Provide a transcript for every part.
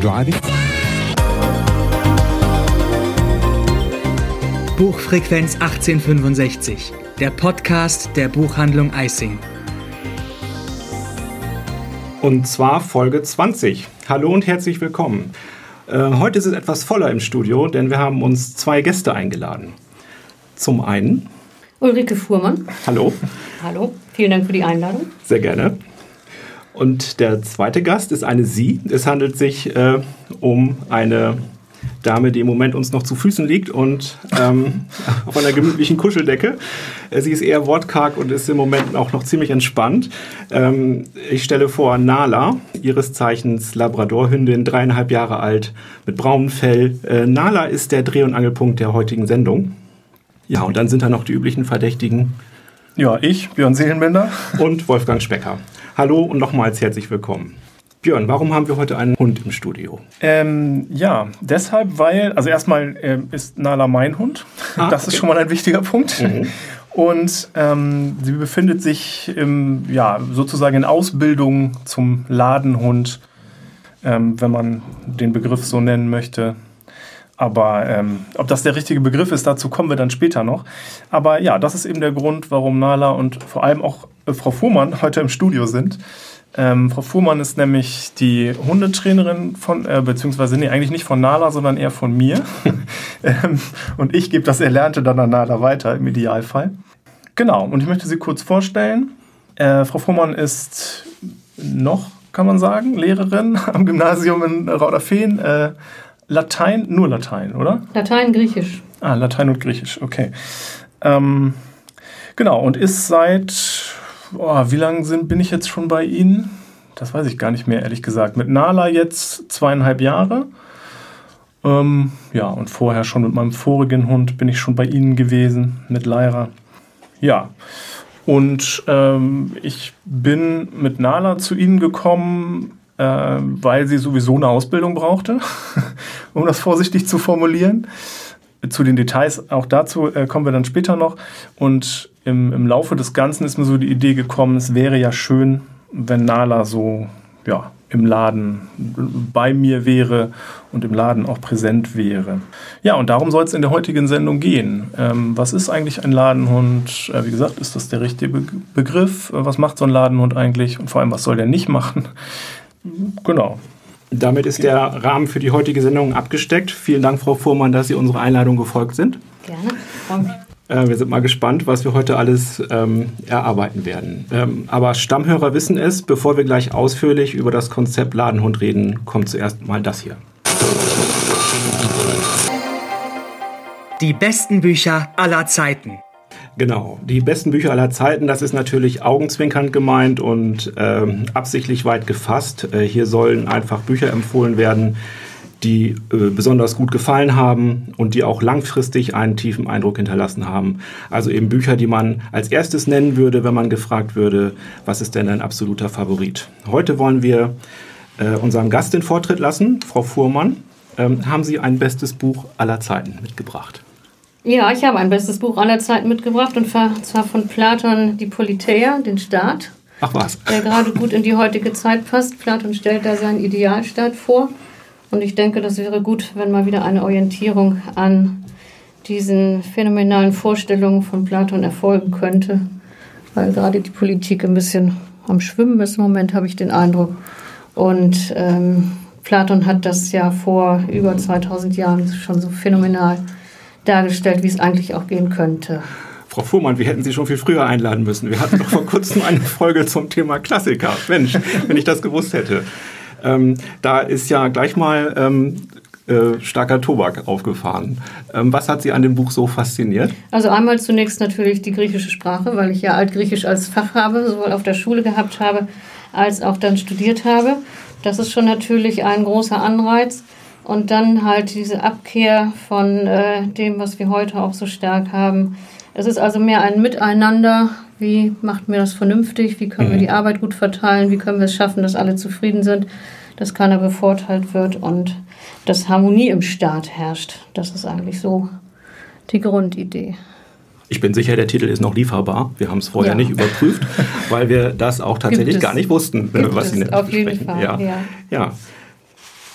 driving? Buchfrequenz 1865, der Podcast der Buchhandlung Eissing. Und zwar Folge 20. Hallo und herzlich willkommen. Heute ist es etwas voller im Studio, denn wir haben uns 2 Gäste eingeladen. Zum einen Ulrike Fuhrmann. Hallo. Hallo, vielen Dank für die Einladung. Sehr gerne. Und der zweite Gast ist eine Sie. Es handelt sich um eine Dame, die im Moment uns noch zu Füßen liegt und auf einer gemütlichen Kuscheldecke. Sie ist eher wortkarg und ist im Moment auch noch ziemlich entspannt. Ich stelle vor Nala, ihres Zeichens Labradorhündin, 3,5 Jahre alt, mit braunem Fell. Nala ist der Dreh- und Angelpunkt der heutigen Sendung. Ja, und dann sind da noch die üblichen Verdächtigen. Ja, ich, Björn Seelenbender. Und Wolfgang Specker. Hallo und nochmals herzlich willkommen. Björn, warum haben wir heute einen Hund im Studio? Ja, deshalb, weil, also erstmal ist Nala mein Hund. Das ist schon mal ein wichtiger Punkt. Mhm. Und sie befindet sich sozusagen in Ausbildung zum Ladenhund, wenn man den Begriff so nennen möchte. Aber ob das der richtige Begriff ist, dazu kommen wir dann später noch. Aber ja, das ist eben der Grund, warum Nala und vor allem auch Frau Fuhrmann heute im Studio sind. Frau Fuhrmann ist nämlich die Hundetrainerin eigentlich nicht von Nala, sondern eher von mir. Und ich gebe das Erlernte dann an Nala weiter, im Idealfall. Genau, und ich möchte sie kurz vorstellen. Frau Fuhrmann ist noch, kann man sagen, Lehrerin am Gymnasium in Rauderfehn. Latein, nur Latein, oder? Latein, Griechisch. Latein und Griechisch, okay. Genau, und ist seit, wie lange bin ich jetzt schon bei Ihnen? Das weiß ich gar nicht mehr, ehrlich gesagt. Mit Nala jetzt 2,5 Jahre. Und vorher schon mit meinem vorigen Hund bin ich schon bei Ihnen gewesen, mit Lyra. Ja, und ich bin mit Nala zu Ihnen gekommen, weil sie sowieso eine Ausbildung brauchte, um das vorsichtig zu formulieren. Zu den Details, auch dazu kommen wir dann später noch. Und im Laufe des Ganzen ist mir so die Idee gekommen, es wäre ja schön, wenn Nala so im Laden bei mir wäre und im Laden auch präsent wäre. Ja, und darum soll es in der heutigen Sendung gehen. Was ist eigentlich ein Ladenhund? Wie gesagt, ist das der richtige Begriff? Was macht so ein Ladenhund eigentlich? Und vor allem, was soll der nicht machen? Genau. Damit ist der Rahmen für die heutige Sendung abgesteckt. Vielen Dank, Frau Fuhrmann, dass Sie unserer Einladung gefolgt sind. Gerne, freue mich. Wir sind mal gespannt, was wir heute alles erarbeiten werden. Aber Stammhörer wissen es, bevor wir gleich ausführlich über das Konzept Ladenhund reden, kommt zuerst mal das hier. Die besten Bücher aller Zeiten. Genau, die besten Bücher aller Zeiten, das ist natürlich augenzwinkernd gemeint und absichtlich weit gefasst. Hier sollen einfach Bücher empfohlen werden, die besonders gut gefallen haben und die auch langfristig einen tiefen Eindruck hinterlassen haben. Also eben Bücher, die man als erstes nennen würde, wenn man gefragt würde, was ist denn ein absoluter Favorit? Heute wollen wir unserem Gast den Vortritt lassen, Frau Fuhrmann. Haben Sie ein bestes Buch aller Zeiten mitgebracht? Ja, ich habe ein bestes Buch aller Zeiten mitgebracht, und zwar von Platon, die Politeia, den Staat. Ach was. Der gerade gut in die heutige Zeit passt. Platon stellt da seinen Idealstaat vor. Und ich denke, das wäre gut, wenn mal wieder eine Orientierung an diesen phänomenalen Vorstellungen von Platon erfolgen könnte. Weil gerade die Politik ein bisschen am Schwimmen ist im Moment, habe ich den Eindruck. Und Platon hat das ja vor über 2000 Jahren schon so phänomenal dargestellt, wie es eigentlich auch gehen könnte. Frau Fuhrmann, wir hätten Sie schon viel früher einladen müssen. Wir hatten doch vor kurzem eine Folge zum Thema Klassiker. Mensch, wenn ich das gewusst hätte. Da ist ja gleich mal starker Tobak aufgefahren. Was hat Sie an dem Buch so fasziniert? Also einmal zunächst natürlich die griechische Sprache, weil ich ja Altgriechisch als Fach habe, sowohl auf der Schule gehabt habe, als auch dann studiert habe. Das ist schon natürlich ein großer Anreiz. Und dann halt diese Abkehr von dem, was wir heute auch so stark haben. Es ist also mehr ein Miteinander. Wie macht mir das vernünftig? Wie können wir die Arbeit gut verteilen? Wie können wir es schaffen, dass alle zufrieden sind, dass keiner bevorteilt wird und dass Harmonie im Staat herrscht? Das ist eigentlich so die Grundidee. Ich bin sicher, der Titel ist noch lieferbar. Wir haben es vorher nicht überprüft, weil wir das auch tatsächlich gar nicht wussten, was Sie auf jeden Fall, ja.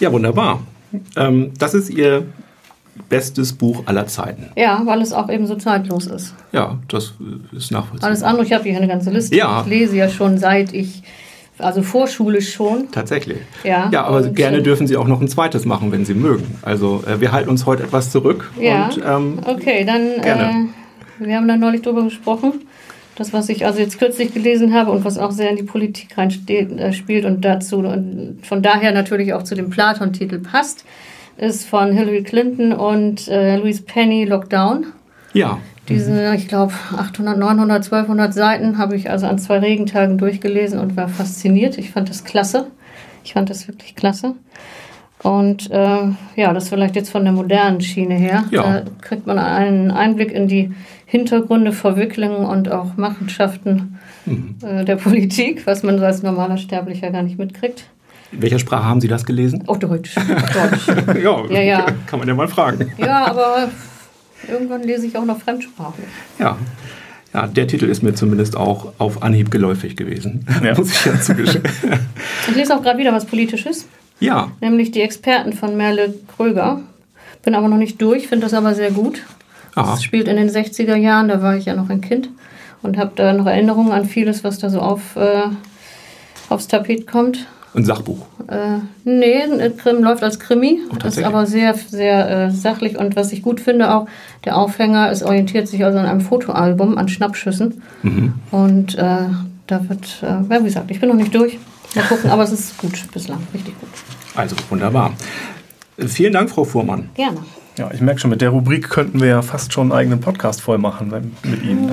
Ja, wunderbar. Das ist Ihr bestes Buch aller Zeiten. Ja, weil es auch eben so zeitlos ist. Ja, das ist nachvollziehbar. Alles andere, ich habe hier eine ganze Liste. Ja. Ich lese ja schon seit also vorschulisch schon. Tatsächlich. Ja, aber gerne dürfen Sie auch noch ein zweites machen, wenn Sie mögen. Also wir halten uns heute etwas zurück. Ja, und, okay, dann, gerne. Wir haben da neulich drüber gesprochen. Das, was ich also jetzt kürzlich gelesen habe und was auch sehr in die Politik spielt und dazu und von daher natürlich auch zu dem Platon-Titel passt, ist von Hillary Clinton und Louise Penny, Lockdown. Ja. Diese, ich glaube, 800, 900, 1200 Seiten habe ich also an 2 Regentagen durchgelesen und war fasziniert. Ich fand das klasse. Ich fand das wirklich klasse. Und das vielleicht jetzt von der modernen Schiene her. Ja. Da kriegt man einen Einblick in die Hintergründe, Verwicklungen und auch Machenschaften der Politik, was man so als normaler Sterblicher gar nicht mitkriegt. In welcher Sprache haben Sie das gelesen? Oh, Deutsch. Deutsch. Ja, kann man ja mal fragen. Ja, aber irgendwann lese ich auch noch Fremdsprache. Ja, der Titel ist mir zumindest auch auf Anhieb geläufig gewesen. Ja. Muss ich ja zugestehen. Ich lese auch gerade wieder was Politisches. Ja. Nämlich die Experten von Merle Kröger. Bin aber noch nicht durch, finde das aber sehr gut. Das spielt in den 60er Jahren, da war ich ja noch ein Kind und habe da noch Erinnerungen an vieles, was da so aufs Tapet kommt. Ein Sachbuch? Nee, läuft als Krimi, ist aber sehr, sehr sachlich und was ich gut finde auch, der Aufhänger, es orientiert sich also an einem Fotoalbum, an Schnappschüssen und da wird, wie gesagt, ich bin noch nicht durch, mal gucken, aber es ist gut bislang, richtig gut. Also wunderbar. Vielen Dank, Frau Fuhrmann. Gerne. Ja, ich merke schon, mit der Rubrik könnten wir ja fast schon einen eigenen Podcast voll machen mit Ihnen.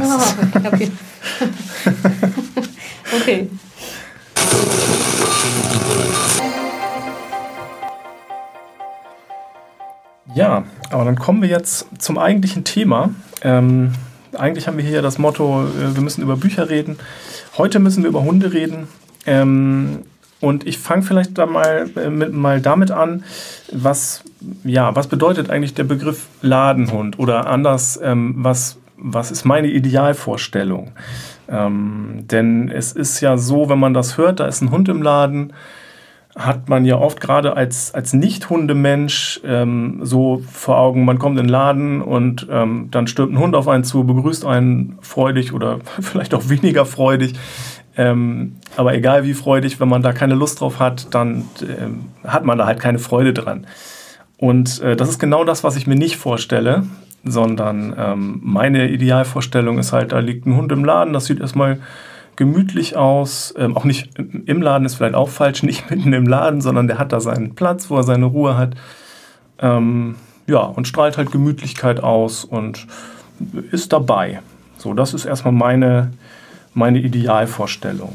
Okay. Ja, aber dann kommen wir jetzt zum eigentlichen Thema. Eigentlich haben wir hier das Motto, wir müssen über Bücher reden. Heute müssen wir über Hunde reden. Und ich fange vielleicht da mal damit an, was bedeutet eigentlich der Begriff Ladenhund? Oder anders, was ist meine Idealvorstellung? Denn es ist ja so, wenn man das hört, da ist ein Hund im Laden, hat man ja oft gerade als Nicht-Hundemensch so vor Augen, man kommt in den Laden und dann stürmt ein Hund auf einen zu, begrüßt einen freudig oder vielleicht auch weniger freudig. Aber egal wie freudig, wenn man da keine Lust drauf hat, dann hat man da halt keine Freude dran. Und das ist genau das, was ich mir nicht vorstelle, sondern meine Idealvorstellung ist halt, da liegt ein Hund im Laden, das sieht erstmal gemütlich aus, auch nicht im Laden ist vielleicht auch falsch, nicht mitten im Laden, sondern der hat da seinen Platz, wo er seine Ruhe hat, und strahlt halt Gemütlichkeit aus und ist dabei. So, das ist erstmal meine Idealvorstellung.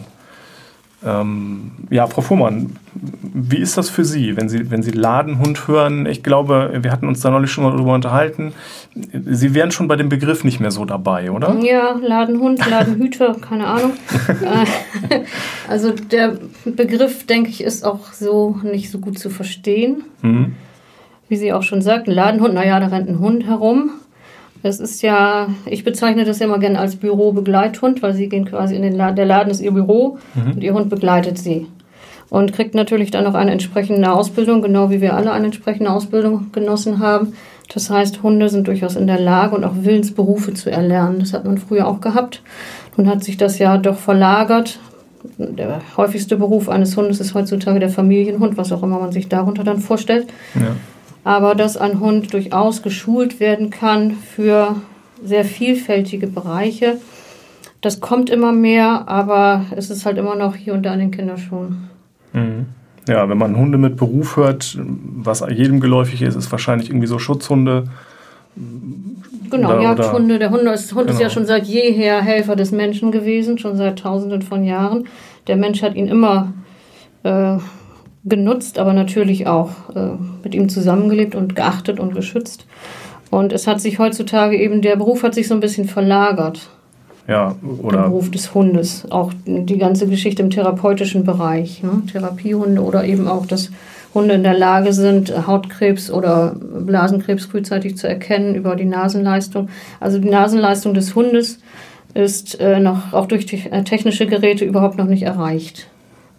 Frau Fuhrmann, wie ist das für Sie, wenn Sie Ladenhund hören? Ich glaube, wir hatten uns da neulich schon mal darüber unterhalten. Sie wären schon bei dem Begriff nicht mehr so dabei, oder? Ja, Ladenhund, Ladenhüter, keine Ahnung. Also der Begriff, denke ich, ist auch so nicht so gut zu verstehen. Wie Sie auch schon sagten, Ladenhund, da rennt ein Hund herum. Das ist ja, ich bezeichne das ja immer gerne als Bürobegleithund, weil sie gehen quasi in den Laden, der Laden ist ihr Büro und ihr Hund begleitet sie. Und kriegt natürlich dann noch eine entsprechende Ausbildung, genau wie wir alle eine entsprechende Ausbildung genossen haben. Das heißt, Hunde sind durchaus in der Lage und auch Willensberufe zu erlernen. Das hat man früher auch gehabt. Nun hat sich das ja doch verlagert. Der häufigste Beruf eines Hundes ist heutzutage der Familienhund, was auch immer man sich darunter dann vorstellt. Ja. Aber dass ein Hund durchaus geschult werden kann für sehr vielfältige Bereiche, das kommt immer mehr, aber es ist halt immer noch hier und da in den Kinderschuhen. Ja, wenn man Hunde mit Beruf hört, was jedem geläufig ist, ist wahrscheinlich irgendwie so Schutzhunde. Genau, Jagdhunde. Der Hund ist ja schon seit jeher Helfer des Menschen gewesen, schon seit Tausenden von Jahren. Der Mensch hat ihn immer genutzt, aber natürlich auch mit ihm zusammengelebt und geachtet und geschützt. Und es hat sich heutzutage eben, der Beruf hat sich so ein bisschen verlagert. Ja, oder der Beruf des Hundes. Auch die ganze Geschichte im therapeutischen Bereich. Ne? Therapiehunde oder eben auch, dass Hunde in der Lage sind, Hautkrebs oder Blasenkrebs frühzeitig zu erkennen über die Nasenleistung. Also die Nasenleistung des Hundes ist noch auch durch technische Geräte überhaupt noch nicht erreicht.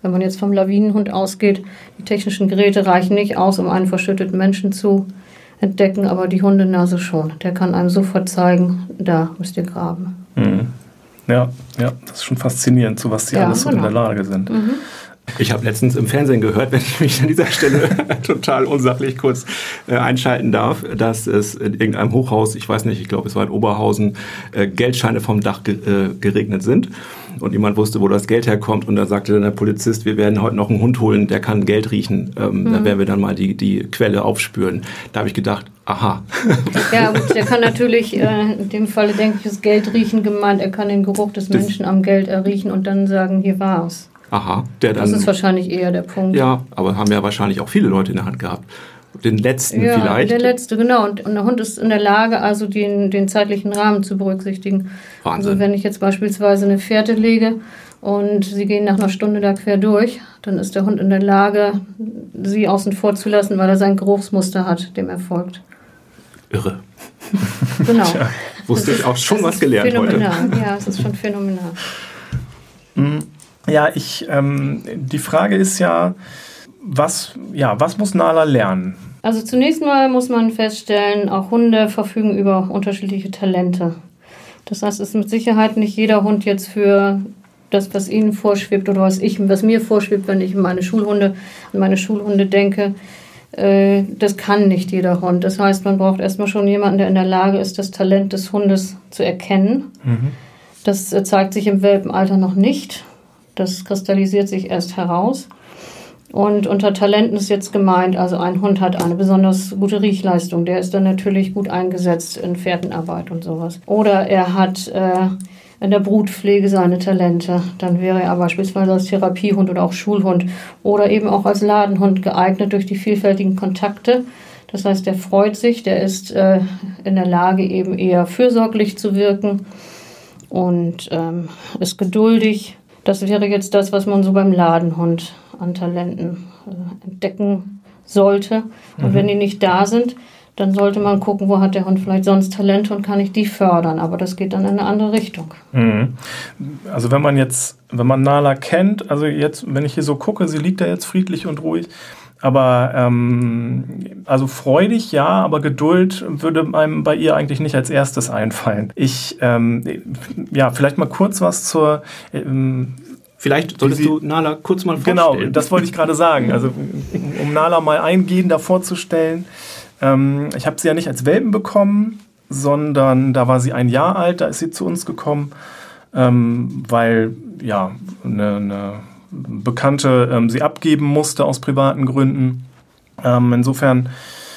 Wenn man jetzt vom Lawinenhund ausgeht, die technischen Geräte reichen nicht aus, um einen verschütteten Menschen zu entdecken, aber die Hundenase schon. Der kann einem sofort zeigen, da müsst ihr graben. Mhm. Ja, das ist schon faszinierend, zu was die alles so in der Lage sind. Mhm. Ich habe letztens im Fernsehen gehört, wenn ich mich an dieser Stelle total unsachlich kurz einschalten darf, dass es in irgendeinem Hochhaus, ich weiß nicht, ich glaube es war in Oberhausen, Geldscheine vom Dach geregnet sind. Und niemand wusste, wo das Geld herkommt. Und da sagte dann der Polizist, wir werden heute noch einen Hund holen, der kann Geld riechen. Da werden wir dann mal die Quelle aufspüren. Da habe ich gedacht, aha. Ja gut, der kann natürlich, in dem Falle denke ich, ist Geld riechen gemeint. Er kann den Geruch des Menschen am Geld erriechen und dann sagen, hier war's. Aha. Das ist wahrscheinlich eher der Punkt. Ja, aber haben ja wahrscheinlich auch viele Leute in der Hand gehabt. Den letzten vielleicht. Ja, der letzte, genau. Und der Hund ist in der Lage, also den zeitlichen Rahmen zu berücksichtigen. Wahnsinn. Also wenn ich jetzt beispielsweise eine Fährte lege und Sie gehen nach einer Stunde da quer durch, dann ist der Hund in der Lage, Sie außen vor zu lassen, weil er sein Geruchsmuster hat, dem er folgt. Irre. Genau. Tja, wusste ich auch schon was gelernt phänomenal. heute. Ja, es ist schon phänomenal. Ja, die Frage ist was muss Nala lernen? Also zunächst mal muss man feststellen, auch Hunde verfügen über unterschiedliche Talente. Das heißt, es ist mit Sicherheit nicht jeder Hund jetzt für das, was Ihnen vorschwebt oder was mir vorschwebt, wenn ich an meine Schulhunde denke. Das kann nicht jeder Hund. Das heißt, man braucht erstmal schon jemanden, der in der Lage ist, das Talent des Hundes zu erkennen. Mhm. Das zeigt sich im Welpenalter noch nicht. Das kristallisiert sich erst heraus. Und unter Talenten ist jetzt gemeint, also ein Hund hat eine besonders gute Riechleistung. Der ist dann natürlich gut eingesetzt in Fährtenarbeit und sowas. Oder er hat in der Brutpflege seine Talente. Dann wäre er beispielsweise als Therapiehund oder auch Schulhund oder eben auch als Ladenhund geeignet durch die vielfältigen Kontakte. Das heißt, der freut sich, der ist in der Lage, eben eher fürsorglich zu wirken und ist geduldig. Das wäre jetzt das, was man so beim Ladenhund an Talenten entdecken sollte. Und wenn die nicht da sind, dann sollte man gucken, wo hat der Hund vielleicht sonst Talente und kann ich die fördern. Aber das geht dann in eine andere Richtung. Mhm. Also wenn man Nala kennt, also jetzt, wenn ich hier so gucke, sie liegt da jetzt friedlich und ruhig, aber also freudig, ja, aber Geduld würde einem bei ihr eigentlich nicht als erstes einfallen. Vielleicht mal kurz was zur... Vielleicht solltest du Nala kurz mal vorstellen. Genau, das wollte ich gerade sagen. Also um Nala mal eingehender vorzustellen. Ich habe sie ja nicht als Welpen bekommen, sondern da war sie 1 Jahr alt, da ist sie zu uns gekommen, weil eine Bekannte sie abgeben musste aus privaten Gründen. Insofern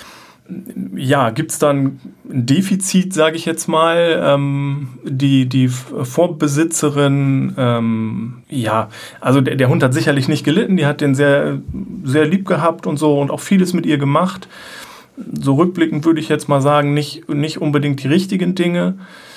gibt es dann ein Defizit, sage ich jetzt mal. Die Vorbesitzerin, also der Hund hat sicherlich nicht gelitten, die hat den sehr, sehr lieb gehabt und so und auch vieles mit ihr gemacht. So rückblickend würde ich jetzt mal sagen, nicht unbedingt die richtigen Dinge.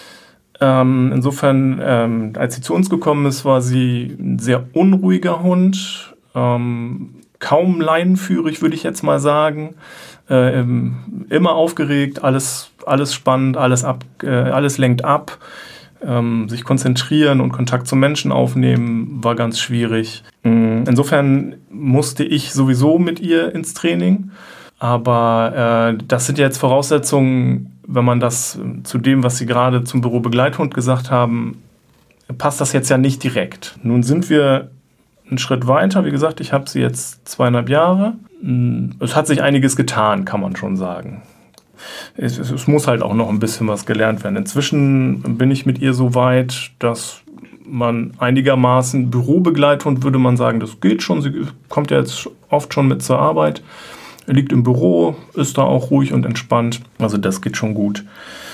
Insofern, als sie zu uns gekommen ist, war sie ein sehr unruhiger Hund, kaum leinenführig, würde ich jetzt mal sagen. Immer aufgeregt, alles spannend, alles lenkt ab. Sich konzentrieren und Kontakt zum Menschen aufnehmen, war ganz schwierig. Insofern musste ich sowieso mit ihr ins Training. Aber das sind ja jetzt Voraussetzungen, wenn man das zu dem, was Sie gerade zum Bürobegleithund gesagt haben, passt das jetzt ja nicht direkt. Nun sind wir einen Schritt weiter. Wie gesagt, ich habe sie jetzt 2,5 Jahre. Es hat sich einiges getan, kann man schon sagen. Es muss halt auch noch ein bisschen was gelernt werden. Inzwischen bin ich mit ihr so weit, dass man einigermaßen Bürobegleithund, würde man sagen, das geht schon. Sie kommt ja jetzt oft schon mit zur Arbeit. Liegt im Büro, ist da auch ruhig und entspannt. Also das geht schon gut.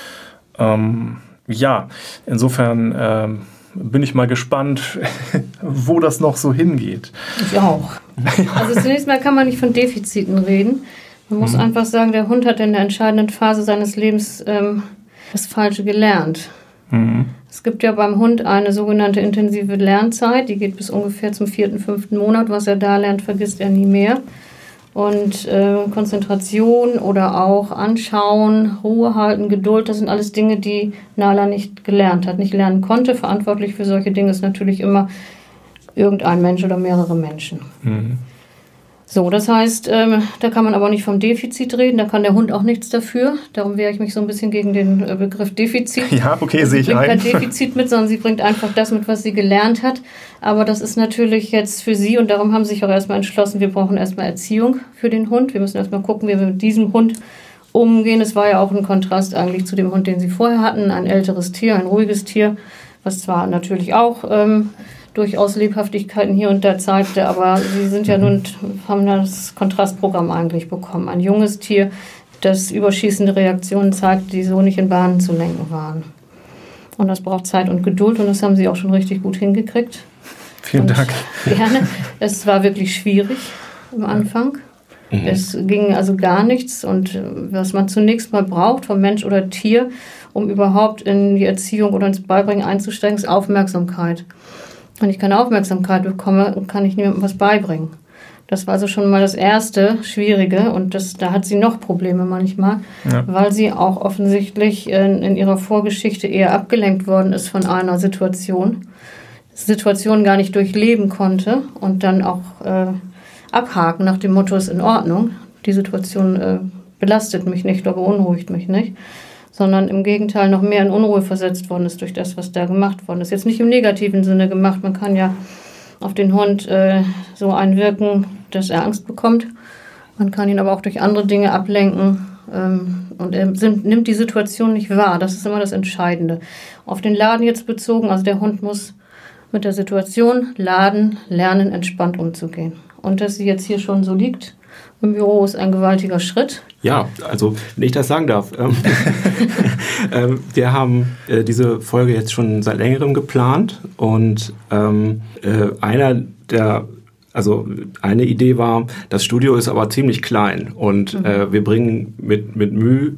Insofern bin ich mal gespannt, wo das noch so hingeht. Ich auch. Also zunächst mal kann man nicht von Defiziten reden. Man muss einfach sagen, der Hund hat in der entscheidenden Phase seines Lebens das Falsche gelernt. Mhm. Es gibt ja beim Hund eine sogenannte intensive Lernzeit, die geht bis ungefähr zum 4., 5. Monat. Was er da lernt, vergisst er nie mehr. Und Konzentration oder auch Anschauen, Ruhe halten, Geduld, das sind alles Dinge, die Nala nicht gelernt hat, nicht lernen konnte. Verantwortlich für solche Dinge ist natürlich immer irgendein Mensch oder mehrere Menschen. So, das heißt, da kann man aber nicht vom Defizit reden, da kann der Hund auch nichts dafür. Darum wehre ich mich so ein bisschen gegen den Begriff Defizit. Ja, okay, sehe ich ein. Sie bringt kein Defizit mit, sondern sie bringt einfach das mit, was sie gelernt hat. Aber das ist natürlich jetzt für sie, und darum haben sie sich auch erstmal entschlossen, wir brauchen erstmal Erziehung für den Hund. Wir müssen erstmal gucken, wie wir mit diesem Hund umgehen. Es war ja auch ein Kontrast eigentlich zu dem Hund, den sie vorher hatten. Ein älteres Tier, ein ruhiges Tier, was zwar natürlich auch durchaus Lebhaftigkeiten hier und da zeigte, aber sie sind ja nun, haben das Kontrastprogramm eigentlich bekommen. Ein junges Tier, das überschießende Reaktionen zeigt, die so nicht in Bahnen zu lenken waren. Und das braucht Zeit und Geduld, und das haben sie auch schon richtig gut hingekriegt. Vielen Dank. Gerne. Es war wirklich schwierig am Anfang. Es ging also gar nichts, und was man zunächst mal braucht vom Mensch oder Tier, um überhaupt in die Erziehung oder ins Beibringen einzusteigen, ist Aufmerksamkeit. Wenn ich keine Aufmerksamkeit bekomme, kann ich niemandem was beibringen. Das war also schon mal das erste Schwierige, und da hat sie noch Probleme manchmal, weil sie auch offensichtlich in ihrer Vorgeschichte eher abgelenkt worden ist von einer Situation gar nicht durchleben konnte und dann auch abhaken nach dem Motto, ist in Ordnung. Die Situation belastet mich nicht oder beunruhigt mich nicht, sondern im Gegenteil noch mehr in Unruhe versetzt worden ist durch das, was da gemacht worden ist. Jetzt nicht im negativen Sinne gemacht, man kann ja auf den Hund so einwirken, dass er Angst bekommt. Man kann ihn aber auch durch andere Dinge ablenken, und er nimmt die Situation nicht wahr. Das ist immer das Entscheidende. Auf den Laden jetzt bezogen, also der Hund muss mit der Situation Laden lernen, entspannt umzugehen. Und dass sie jetzt hier schon so liegt im Büro, ist ein gewaltiger Schritt. Ja, also wenn ich das sagen darf, wir haben diese Folge jetzt schon seit längerem geplant, und eine Idee war, das Studio ist aber ziemlich klein, und wir bringen mit Mühe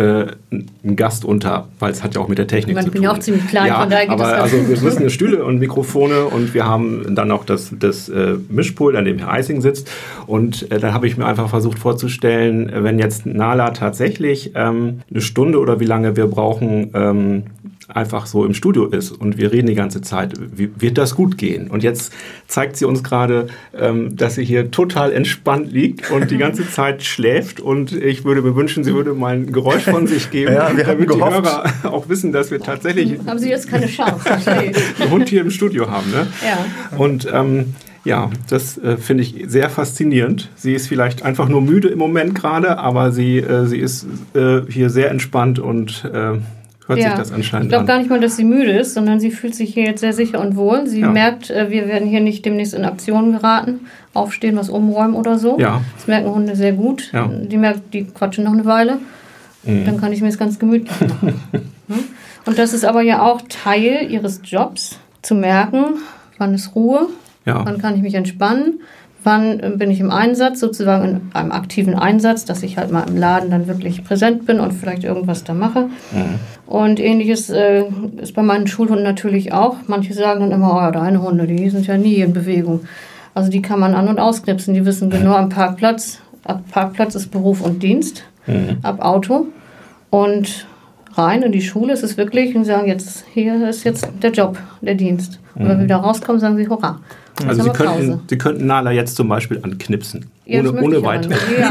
einen Gast unter, weil es hat ja auch mit der Technik zu tun. Ich bin ja auch ziemlich klein, ja, von daher geht aber das also wir müssen Stühle und Mikrofone, und wir haben dann auch das Mischpult, an dem Herr Eising sitzt, und dann habe ich mir einfach versucht vorzustellen, wenn jetzt Nala tatsächlich eine Stunde oder wie lange wir brauchen, einfach so im Studio ist und wir reden die ganze Zeit, wird das gut gehen? Und jetzt zeigt sie uns gerade, dass sie hier total entspannt liegt und die ganze Zeit schläft, und ich würde mir wünschen, sie würde mal ein Geräusch von sich geben, damit die Hörer auch wissen, dass wir tatsächlich haben sie jetzt keine Chance, einen Hund hier im Studio haben. Ne? Ja. Und ja, das finde ich sehr faszinierend. Sie ist vielleicht einfach nur müde im Moment gerade, aber sie ist hier sehr entspannt und hört sich das anscheinend an. Ich glaube gar nicht mal, dass sie müde ist, sondern sie fühlt sich hier jetzt sehr sicher und wohl. Sie merkt, wir werden hier nicht demnächst in Aktion geraten, aufstehen, was umräumen oder so. Ja. Das merken Hunde sehr gut. Ja. Die merkt, die quatschen noch eine Weile. Dann kann ich mir das ganz gemütlich machen. Und das ist aber ja auch Teil ihres Jobs, zu merken, wann ist Ruhe, wann kann ich mich entspannen, wann bin ich im Einsatz, sozusagen in einem aktiven Einsatz, dass ich halt mal im Laden dann wirklich präsent bin und vielleicht irgendwas da mache. Und Ähnliches ist bei meinen Schulhunden natürlich auch. Manche sagen dann immer, deine Hunde, die sind ja nie in Bewegung. Also die kann man an- und ausknipsen. Die wissen genau am Parkplatz. Ab Parkplatz ist Beruf und Dienst. Ab Auto. Und rein in die Schule ist es wirklich, und sagen, hier ist jetzt der Job, der Dienst. Und wenn wir wieder rauskommen, sagen sie, hurra. Also Sie könnten Nala jetzt zum Beispiel anknipsen, ohne weiter.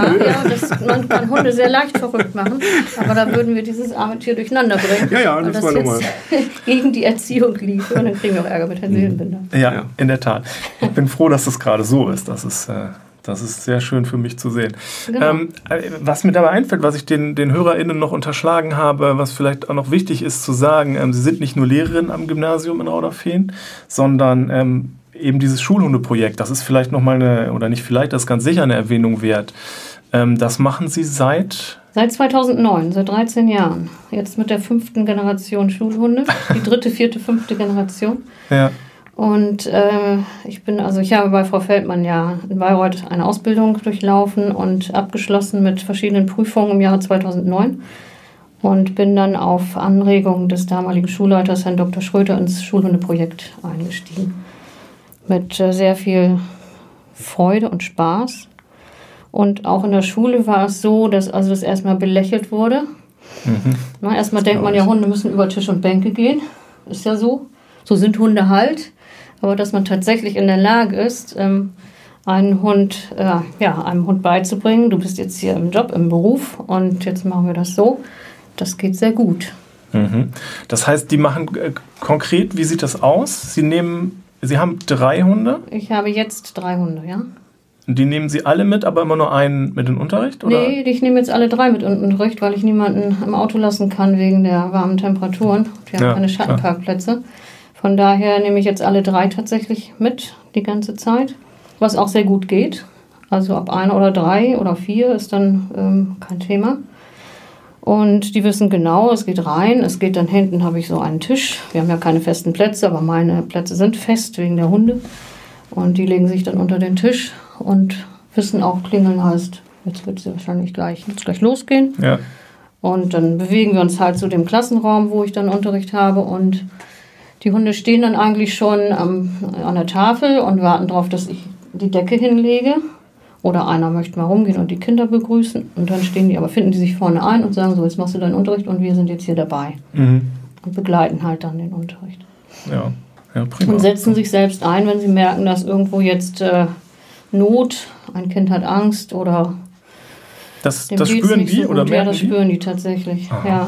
Man kann Hunde sehr leicht verrückt machen, aber da würden wir dieses arme Tier durcheinander bringen. Ja, das war nochmal. Gegen die Erziehung lief, und dann kriegen wir auch Ärger mit Herrn Seelenbinder. Ja, in der Tat. Ich bin froh, dass das gerade so ist. Das ist sehr schön für mich zu sehen. Genau. Was mir dabei einfällt, was ich den HörerInnen noch unterschlagen habe, was vielleicht auch noch wichtig ist zu sagen, Sie sind nicht nur Lehrerin am Gymnasium in Rauderfehn, sondern eben dieses Schulhundeprojekt, das ist vielleicht nochmal das ist ganz sicher eine Erwähnung wert. Das machen Sie seit 2009, seit 13 Jahren. Jetzt mit der 5. Generation Schulhunde, die 3., 4., 5. Generation. Ja. Und ich habe bei Frau Feldmann ja in Bayreuth eine Ausbildung durchlaufen und abgeschlossen mit verschiedenen Prüfungen im Jahre 2009 und bin dann auf Anregung des damaligen Schulleiters, Herrn Dr. Schröter, ins Schulhundeprojekt eingestiegen. Mit sehr viel Freude und Spaß. Und auch in der Schule war es so, dass das erstmal belächelt wurde. Erstmal denkt man ja, Hunde müssen über Tisch und Bänke gehen. Ist ja so. So sind Hunde halt. aber dass man tatsächlich in der Lage ist, einem Hund beizubringen, du bist jetzt hier im Job, im Beruf und jetzt machen wir das so, das geht sehr gut. Mhm. Das heißt, die machen konkret, wie sieht das aus? Sie haben 3 Hunde? Ich habe jetzt 3 Hunde, ja. Und die nehmen Sie alle mit, aber immer nur einen mit in den Unterricht? Oder? Nee, ich nehme jetzt alle 3 mit in den Unterricht, weil ich niemanden im Auto lassen kann wegen der warmen Temperaturen. Wir haben keine Schattenparkplätze. Von daher nehme ich jetzt alle 3 tatsächlich mit die ganze Zeit, was auch sehr gut geht. Also ab 1 oder 3 oder 4 ist dann kein Thema. Und die wissen genau, es geht rein, es geht dann hinten, habe ich so einen Tisch. Wir haben ja keine festen Plätze, aber meine Plätze sind fest wegen der Hunde. Und die legen sich dann unter den Tisch und wissen auch, klingeln heißt, jetzt wird es wahrscheinlich gleich losgehen. Ja. Und dann bewegen wir uns halt zu dem Klassenraum, wo ich dann Unterricht habe. Und die Hunde stehen dann eigentlich schon an der Tafel und warten darauf, dass ich die Decke hinlege. Oder einer möchte mal rumgehen und die Kinder begrüßen. Und dann finden die sich vorne ein und sagen so, jetzt machst du deinen Unterricht und wir sind jetzt hier dabei. Mhm. Und begleiten halt dann den Unterricht. Ja, prima. Und setzen sich selbst ein, wenn sie merken, dass irgendwo jetzt Not, ein Kind hat Angst oder das spüren die so oder merken die? Ja, das spüren die tatsächlich, ja.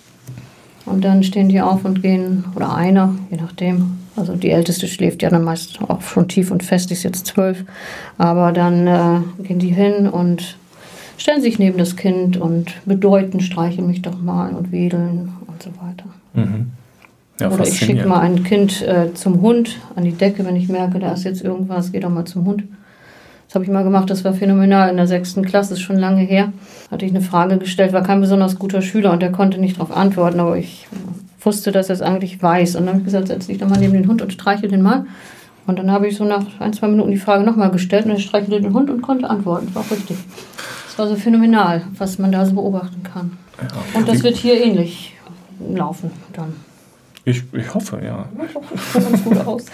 Und dann stehen die auf und gehen, oder einer, je nachdem. Also die Älteste schläft ja dann meist auch schon tief und fest, die ist jetzt 12. Aber dann gehen die hin und stellen sich neben das Kind und bedeuten, streicheln mich doch mal und wedeln und so weiter. Mhm. Ja, oder ich schicke mal ein Kind zum Hund an die Decke, wenn ich merke, da ist jetzt irgendwas, geh doch mal zum Hund. Das habe ich mal gemacht, das war phänomenal. In der 6. Klasse, ist schon lange her, hatte ich eine Frage gestellt, war kein besonders guter Schüler und der konnte nicht darauf antworten, aber ich wusste, dass er es eigentlich weiß. Und dann habe ich gesagt, setz dich doch mal neben den Hund und streichel den mal. Und dann habe ich so nach 1-2 Minuten die Frage nochmal gestellt und er streichelte den Hund und konnte antworten. Das war auch richtig. Das war so phänomenal, was man da so beobachten kann. Ja. Und das wird hier ähnlich laufen dann. Ich hoffe, ja. Sieht ganz gut aus.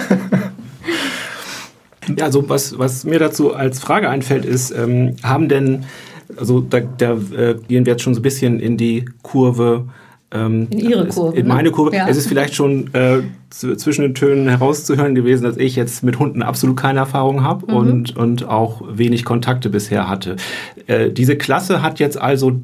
Ja, also was mir dazu als Frage einfällt, ist, haben denn, also da gehen wir jetzt schon so ein bisschen in die Kurve, in Ihre Kurve. In meine Kurve. Ja. Es ist vielleicht schon zwischen den Tönen herauszuhören gewesen, dass ich jetzt mit Hunden absolut keine Erfahrung habe und auch wenig Kontakte bisher hatte. Diese Klasse hat jetzt also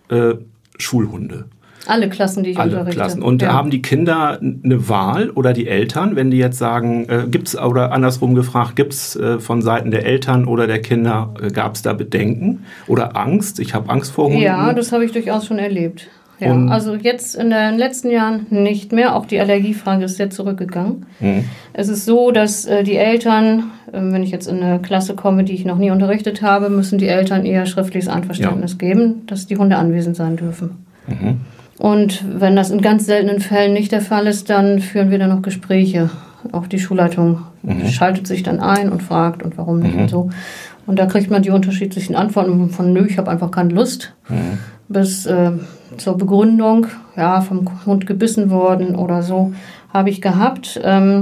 Schulhunde. Alle Klassen, die ich unterrichte. Alle Klassen. Und haben die Kinder eine Wahl oder die Eltern, wenn die jetzt sagen, gibt's, oder andersrum gefragt, gibt es von Seiten der Eltern oder der Kinder, gab es da Bedenken oder Angst? Ich habe Angst vor Hunden. Ja, das habe ich durchaus schon erlebt. Ja, also jetzt in den letzten Jahren nicht mehr. Auch die Allergiefrage ist sehr zurückgegangen. Mhm. Es ist so, dass die Eltern, wenn ich jetzt in eine Klasse komme, die ich noch nie unterrichtet habe, müssen die Eltern eher schriftliches Einverständnis geben, dass die Hunde anwesend sein dürfen. Mhm. Und wenn das in ganz seltenen Fällen nicht der Fall ist, dann führen wir dann noch Gespräche. Auch die Schulleitung schaltet sich dann ein und fragt und warum nicht und so. Und da kriegt man die unterschiedlichen Antworten von nö, ich habe einfach keine Lust, bis zur Begründung, ja, vom Hund gebissen worden oder so, habe ich gehabt.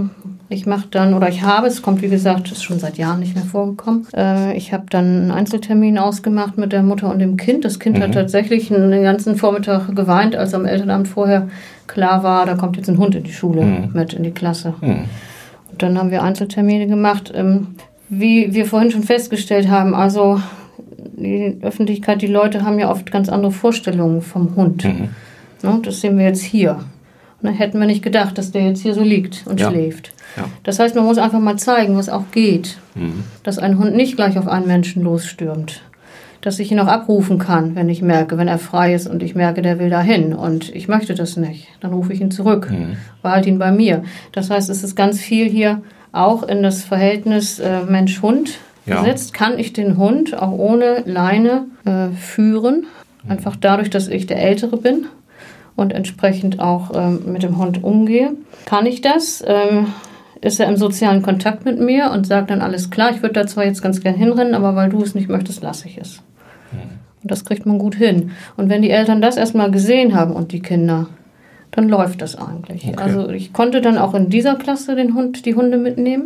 Ich habe, es kommt wie gesagt, ist schon seit Jahren nicht mehr vorgekommen. Ich habe dann einen Einzeltermin ausgemacht mit der Mutter und dem Kind. Das Kind hat tatsächlich den ganzen Vormittag geweint, als am Elternabend vorher klar war, da kommt jetzt ein Hund in die Schule mit in die Klasse. Und dann haben wir Einzeltermine gemacht. Wie wir vorhin schon festgestellt haben, also die Öffentlichkeit, die Leute haben ja oft ganz andere Vorstellungen vom Hund. Ne, das sehen wir jetzt hier. Und dann hätten wir nicht gedacht, dass der jetzt hier so liegt und schläft. Ja. Das heißt, man muss einfach mal zeigen, was auch geht. Dass ein Hund nicht gleich auf einen Menschen losstürmt. Dass ich ihn auch abrufen kann, wenn ich merke, wenn er frei ist und ich merke, der will dahin und ich möchte das nicht. Dann rufe ich ihn zurück, behalte ihn bei mir. Das heißt, es ist ganz viel hier auch in das Verhältnis Mensch-Hund gesetzt. Kann ich den Hund auch ohne Leine führen? Einfach dadurch, dass ich der Ältere bin und entsprechend auch mit dem Hund umgehe. Kann ich das? Ist er im sozialen Kontakt mit mir und sagt dann, alles klar, ich würde da zwar jetzt ganz gern hinrennen, aber weil du es nicht möchtest, lasse ich es. Und das kriegt man gut hin. Und wenn die Eltern das erstmal gesehen haben und die Kinder, dann läuft das eigentlich. Okay. Also ich konnte dann auch in dieser Klasse die Hunde mitnehmen.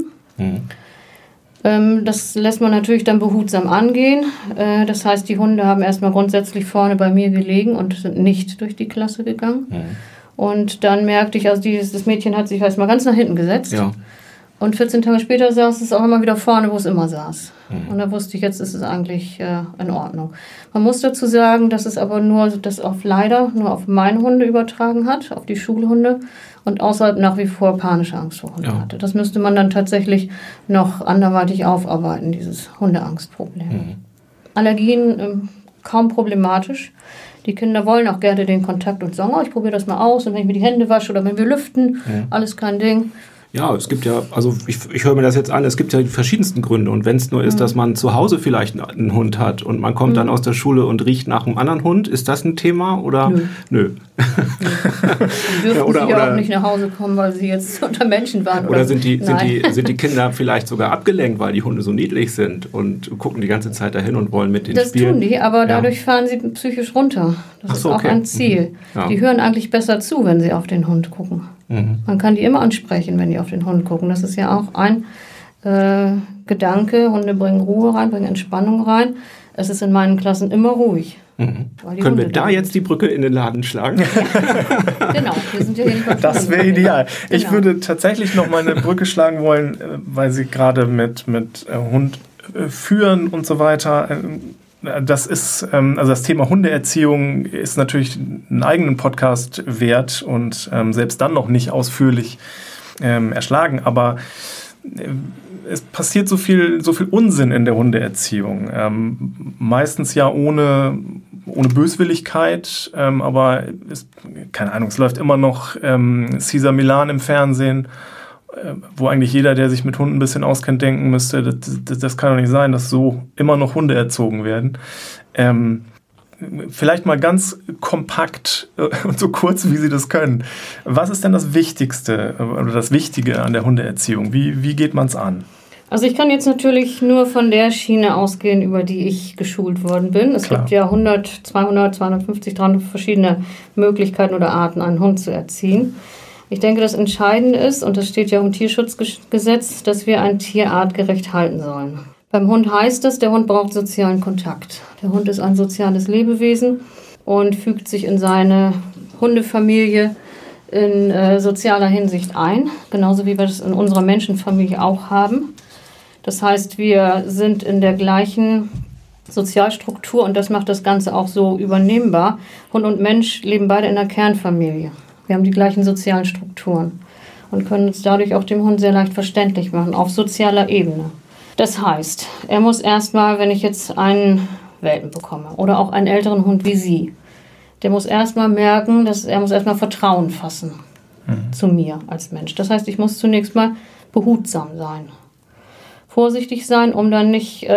Das lässt man natürlich dann behutsam angehen. Das heißt, die Hunde haben erstmal grundsätzlich vorne bei mir gelegen und sind nicht durch die Klasse gegangen. Und dann merkte ich, also das Mädchen hat sich erstmal ganz nach hinten gesetzt Und 14 Tage später saß es auch immer wieder vorne, wo es immer saß. Und da wusste ich, jetzt ist es eigentlich in Ordnung. Man muss dazu sagen, dass es aber leider nur auf meine Hunde übertragen hat, auf die Schulhunde und außerhalb nach wie vor panische Angst vor Hunden hatte. Das müsste man dann tatsächlich noch anderweitig aufarbeiten, dieses Hundeangstproblem. Allergien kaum problematisch. Die Kinder wollen auch gerne den Kontakt und sagen, ich probiere das mal aus und wenn ich mir die Hände wasche oder wenn wir lüften, alles kein Ding. Ja, es gibt ja, also ich höre mir das jetzt an, es gibt ja die verschiedensten Gründe. Und wenn es nur ist, dass man zu Hause vielleicht einen Hund hat und man kommt dann aus der Schule und riecht nach einem anderen Hund, ist das ein Thema oder? Nö. Die dürfen oder auch nicht nach Hause kommen, weil sie jetzt unter Menschen waren. Oder sind die Kinder vielleicht sogar abgelenkt, weil die Hunde so niedlich sind und gucken die ganze Zeit dahin und wollen mit denen spielen? Das tun die, aber dadurch fahren sie psychisch runter. Das ist auch ein Ziel. Ja. Die hören eigentlich besser zu, wenn sie auf den Hund gucken. Man kann die immer ansprechen, wenn die auf den Hund gucken. Das ist ja auch ein Gedanke. Hunde bringen Ruhe rein, bringen Entspannung rein. Es ist in meinen Klassen immer ruhig. Können wir da jetzt die Brücke in den Laden schlagen? Ja. Genau, wir sind ja hier nicht. Das wäre ideal. Genau. Ich würde tatsächlich noch mal eine Brücke schlagen wollen, weil Sie gerade mit Hund führen und so weiter. Das ist, also das Thema Hundeerziehung ist natürlich einen eigenen Podcast wert und selbst dann noch nicht ausführlich erschlagen, aber es passiert so viel Unsinn in der Hundeerziehung. Meistens ja ohne Böswilligkeit, aber keine Ahnung, es läuft immer noch Cesar Millan im Fernsehen, wo eigentlich jeder, der sich mit Hunden ein bisschen auskennt, denken müsste, das kann doch nicht sein, dass so immer noch Hunde erzogen werden. Vielleicht mal ganz kompakt und so kurz, wie Sie das können. Was ist denn das Wichtigste oder das Wichtige an der Hundeerziehung? Wie geht man es an? Also ich kann jetzt natürlich nur von der Schiene ausgehen, über die ich geschult worden bin. Es gibt ja 100, 200, 250, 300 verschiedene Möglichkeiten oder Arten, einen Hund zu erziehen. Ich denke, das Entscheidende ist, und das steht ja im Tierschutzgesetz, dass wir ein Tier artgerecht halten sollen. Beim Hund heißt es, der Hund braucht sozialen Kontakt. Der Hund ist ein soziales Lebewesen und fügt sich in seine Hundefamilie in sozialer Hinsicht ein, genauso wie wir das in unserer Menschenfamilie auch haben. Das heißt, wir sind in der gleichen Sozialstruktur und das macht das Ganze auch so übernehmbar. Hund und Mensch leben beide in der Kernfamilie. Wir haben die gleichen sozialen Strukturen und können uns dadurch auch dem Hund sehr leicht verständlich machen, auf sozialer Ebene. Das heißt, er muss erstmal, wenn ich jetzt einen Welpen bekomme oder auch einen älteren Hund wie Sie, der muss erstmal merken, er muss erstmal Vertrauen fassen zu mir als Mensch. Das heißt, ich muss zunächst mal behutsam sein, vorsichtig sein, um dann nicht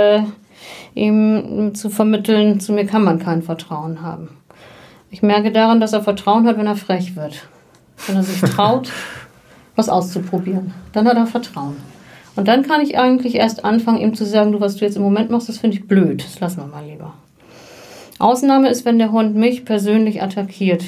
ihm zu vermitteln, zu mir kann man kein Vertrauen haben. Ich merke daran, dass er Vertrauen hat, wenn er frech wird. Wenn er sich traut, was auszuprobieren. Dann hat er Vertrauen. Und dann kann ich eigentlich erst anfangen, ihm zu sagen, was du jetzt im Moment machst, das finde ich blöd. Das lassen wir mal lieber. Ausnahme ist, wenn der Hund mich persönlich attackiert.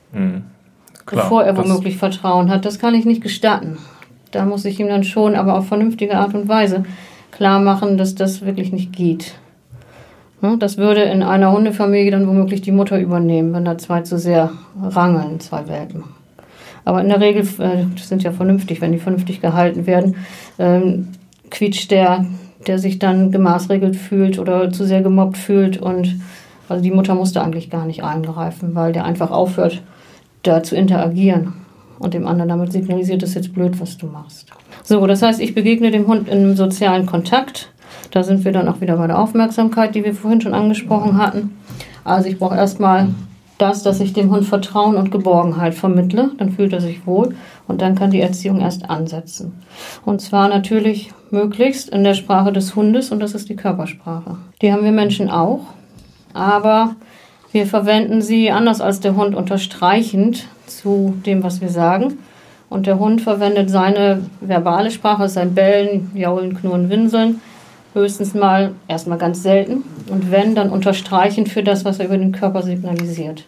Klar, bevor er womöglich Vertrauen hat. Das kann ich nicht gestatten. Da muss ich ihm dann schon, aber auf vernünftige Art und Weise klar machen, dass das wirklich nicht geht. Das würde in einer Hundefamilie dann womöglich die Mutter übernehmen, wenn da zwei zu sehr rangeln, zwei Welpen. Aber in der Regel, das sind ja vernünftig, wenn die vernünftig gehalten werden, quietscht der sich dann gemaßregelt fühlt oder zu sehr gemobbt fühlt. Und also die Mutter musste eigentlich gar nicht eingreifen, weil der einfach aufhört, da zu interagieren. Und dem anderen damit signalisiert, das ist jetzt blöd, was du machst. So, das heißt, ich begegne dem Hund in einem sozialen Kontakt. Da sind wir dann auch wieder bei der Aufmerksamkeit, die wir vorhin schon angesprochen hatten. Also ich brauche erstmal dass ich dem Hund Vertrauen und Geborgenheit vermittle. Dann fühlt er sich wohl und dann kann die Erziehung erst ansetzen. Und zwar natürlich möglichst in der Sprache des Hundes und das ist die Körpersprache. Die haben wir Menschen auch, aber wir verwenden sie anders als der Hund unterstreichend zu dem, was wir sagen. Und der Hund verwendet seine verbale Sprache, sein Bellen, Jaulen, Knurren, Winseln, höchstens mal, erstmal ganz selten. Und wenn, dann unterstreichend für das, was er über den Körper signalisiert.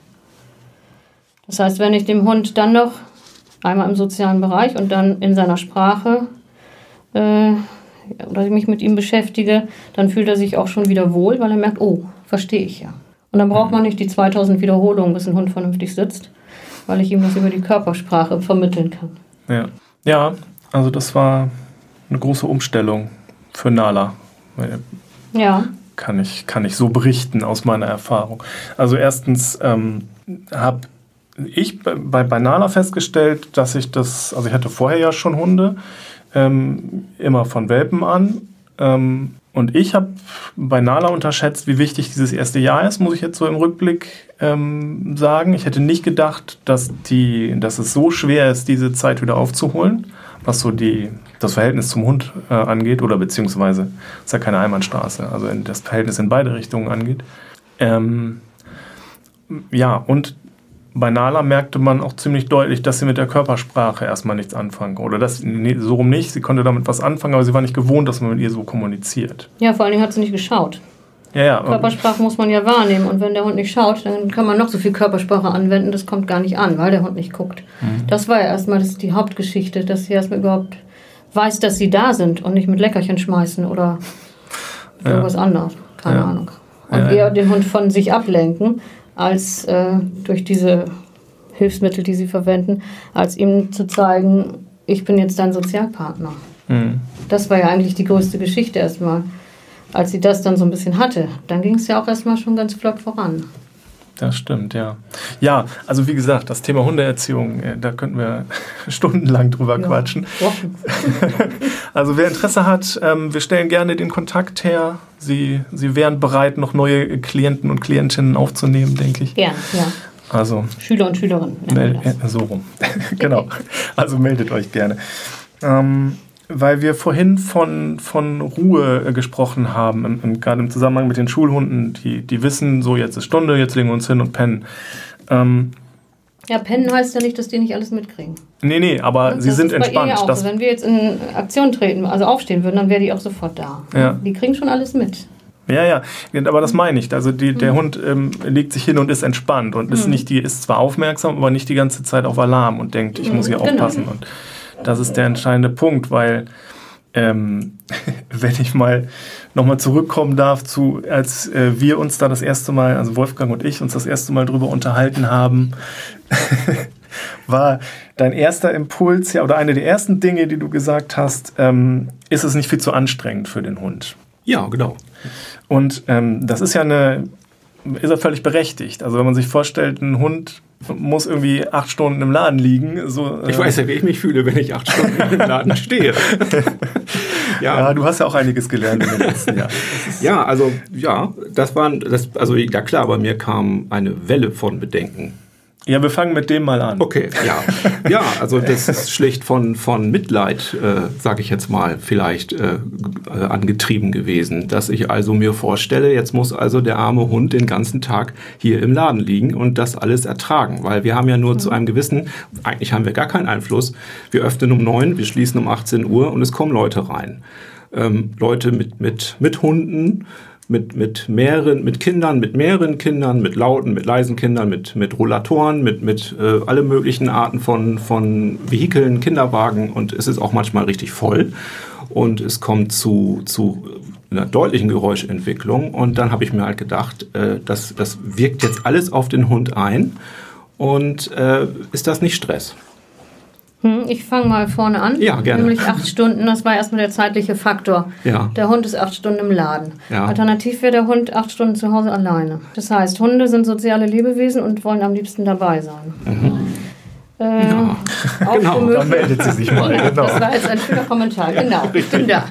Das heißt, wenn ich dem Hund dann noch einmal im sozialen Bereich und dann in seiner Sprache oder mich mit ihm beschäftige, dann fühlt er sich auch schon wieder wohl, weil er merkt, oh, verstehe ich ja. Und dann braucht man nicht die 2000 Wiederholungen, bis ein Hund vernünftig sitzt, weil ich ihm das über die Körpersprache vermitteln kann. Ja, also das war eine große Umstellung für Nala. Ja. Kann ich so berichten aus meiner Erfahrung. Also erstens habe ich bei Nala festgestellt, dass ich hatte vorher ja schon Hunde, immer von Welpen an. Und ich habe bei Nala unterschätzt, wie wichtig dieses erste Jahr ist, muss ich jetzt so im Rückblick sagen. Ich hätte nicht gedacht, dass es so schwer ist, diese Zeit wieder aufzuholen, was so das Verhältnis zum Hund angeht, oder beziehungsweise ist ja keine Einbahnstraße, also das Verhältnis in beide Richtungen angeht. Und bei Nala merkte man auch ziemlich deutlich, dass sie mit der Körpersprache erstmal nichts anfangen. Oder so rum nicht. Sie konnte damit was anfangen, aber sie war nicht gewohnt, dass man mit ihr so kommuniziert. Ja, vor allen Dingen hat sie nicht geschaut. Ja. Körpersprache muss man ja wahrnehmen. Und wenn der Hund nicht schaut, dann kann man noch so viel Körpersprache anwenden. Das kommt gar nicht an, weil der Hund nicht guckt. Das war ja erstmal die Hauptgeschichte, dass sie erstmal überhaupt weiß, dass sie da sind und nicht mit Leckerchen schmeißen oder irgendwas anderes. Keine Ahnung. Und eher den Hund von sich ablenken, als durch diese Hilfsmittel, die sie verwenden, als ihm zu zeigen, ich bin jetzt dein Sozialpartner. Das war ja eigentlich die größte Geschichte erstmal. Als sie das dann so ein bisschen hatte, dann ging es ja auch erstmal schon ganz flott voran. Das stimmt, ja. Ja, also wie gesagt, das Thema Hundeerziehung, da könnten wir stundenlang drüber quatschen. Also wer Interesse hat, wir stellen gerne den Kontakt her. Sie wären bereit, noch neue Klienten und Klientinnen aufzunehmen, denke ich. Gern, ja. Also Schüler und Schülerinnen. So rum. Genau. Also meldet euch gerne. Weil wir vorhin von Ruhe gesprochen haben, gerade im Zusammenhang mit den Schulhunden, die wissen, so jetzt ist Stunde, jetzt legen wir uns hin und pennen. Ja, pennen heißt ja nicht, dass die nicht alles mitkriegen. Nee, aber sie sind entspannt. Ja auch. Wenn wir jetzt in Aktion treten, also aufstehen würden, dann wäre die auch sofort da. Ja. Die kriegen schon alles mit. Ja, aber das meine ich. Also der Hund legt sich hin und ist entspannt und ist zwar aufmerksam, aber nicht die ganze Zeit auf Alarm und denkt, ich muss hier aufpassen. Und das ist der entscheidende Punkt, weil wenn ich mal nochmal zurückkommen darf als wir uns da das erste Mal, also Wolfgang und ich, uns das erste Mal drüber unterhalten haben, war dein erster Impuls, oder eine der ersten Dinge, die du gesagt hast, ist es nicht viel zu anstrengend für den Hund? Ja, genau. Und das ist ja völlig berechtigt. Also wenn man sich vorstellt, ein Hund muss irgendwie 8 Stunden im Laden liegen. Ich weiß ja, wie ich mich fühle, wenn ich 8 Stunden im Laden stehe. Ja, du hast ja auch einiges gelernt in den letzten Jahren. Ja, klar, bei mir kam eine Welle von Bedenken. Ja, wir fangen mit dem mal an. Okay, ja. Ja, also das ist schlicht von Mitleid, sage ich jetzt mal, vielleicht angetrieben gewesen. Dass ich also mir vorstelle, jetzt muss also der arme Hund den ganzen Tag hier im Laden liegen und das alles ertragen. Weil wir haben ja nur zu einem gewissen, eigentlich haben wir gar keinen Einfluss. Wir öffnen um 9, wir schließen um 18 Uhr und es kommen Leute rein. Leute mit Hunden, mit mehreren Kindern, mit lauten, mit leisen Kindern, mit Rollatoren, mit alle möglichen Arten von Vehikeln, Kinderwagen, und es ist auch manchmal richtig voll und es kommt zu einer deutlichen Geräuschentwicklung, und dann habe ich mir halt gedacht, das wirkt jetzt alles auf den Hund ein, und ist das nicht Stress? Ich fange mal vorne an. Ja, gerne. Nämlich 8 Stunden, das war erstmal der zeitliche Faktor. Ja. Der Hund ist 8 Stunden im Laden. Ja. Alternativ wäre der Hund 8 Stunden zu Hause alleine. Das heißt, Hunde sind soziale Lebewesen und wollen am liebsten dabei sein. Ja. Genau, da meldet sie sich mal. Genau. Das war jetzt ein schöner Kommentar. Genau, ich bin da.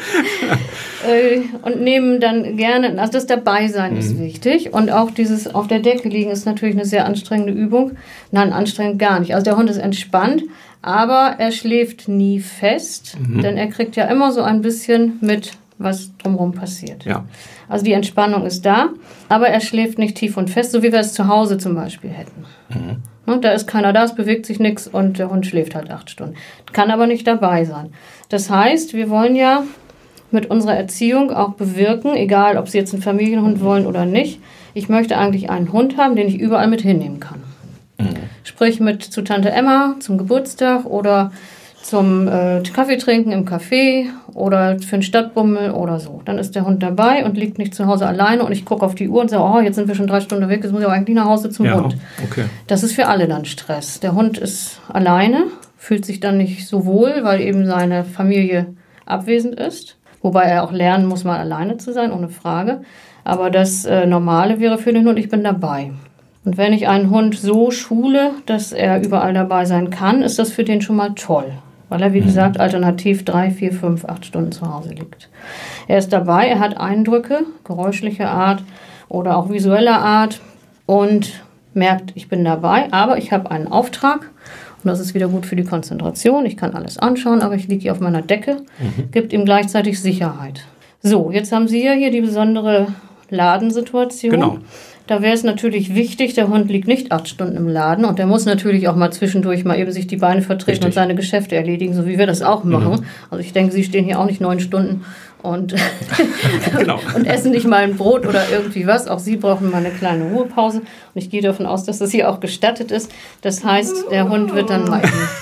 Und nehmen dann gerne, also das Dabeisein ist wichtig, und auch dieses auf der Decke liegen ist natürlich eine sehr anstrengende Übung. Nein, anstrengend gar nicht. Also der Hund ist entspannt, aber er schläft nie fest, denn er kriegt ja immer so ein bisschen mit, was drumherum passiert. Ja. Also die Entspannung ist da, aber er schläft nicht tief und fest, so wie wir es zu Hause zum Beispiel hätten. Da ist keiner da, es bewegt sich nichts und der Hund schläft halt 8 Stunden. Kann aber nicht dabei sein. Das heißt, wir wollen ja mit unserer Erziehung auch bewirken, egal ob Sie jetzt einen Familienhund wollen oder nicht, ich möchte eigentlich einen Hund haben, den ich überall mit hinnehmen kann. Sprich mit zu Tante Emma zum Geburtstag oder zum Kaffee trinken im Café oder für einen Stadtbummel oder so. Dann ist der Hund dabei und liegt nicht zu Hause alleine, und ich gucke auf die Uhr und sage, oh, jetzt sind wir schon 3 Stunden weg, jetzt muss ich aber eigentlich nach Hause zum Hund. Okay. Das ist für alle dann Stress. Der Hund ist alleine, fühlt sich dann nicht so wohl, weil eben seine Familie abwesend ist. Wobei er auch lernen muss, mal alleine zu sein, ohne Frage. Aber das Normale wäre für den Hund, ich bin dabei. Und wenn ich einen Hund so schule, dass er überall dabei sein kann, ist das für den schon mal toll. Weil er, wie gesagt, alternativ 3, 4, 5, 8 Stunden zu Hause liegt. Er ist dabei, er hat Eindrücke, geräuschlicher Art oder auch visueller Art und merkt, ich bin dabei, aber ich habe einen Auftrag. Und das ist wieder gut für die Konzentration. Ich kann alles anschauen, aber ich liege hier auf meiner Decke. Gibt ihm gleichzeitig Sicherheit. So, jetzt haben Sie ja hier die besondere Ladensituation. Genau. Da wäre es natürlich wichtig, der Hund liegt nicht 8 Stunden im Laden und der muss natürlich auch mal zwischendurch mal eben sich die Beine vertreten und seine Geschäfte erledigen, so wie wir das auch machen. Also ich denke, Sie stehen hier auch nicht 9 Stunden und, und essen nicht mal ein Brot oder irgendwie was. Auch Sie brauchen mal eine kleine Ruhepause. Und ich gehe davon aus, dass das hier auch gestattet ist. Das heißt, der Hund wird dann mal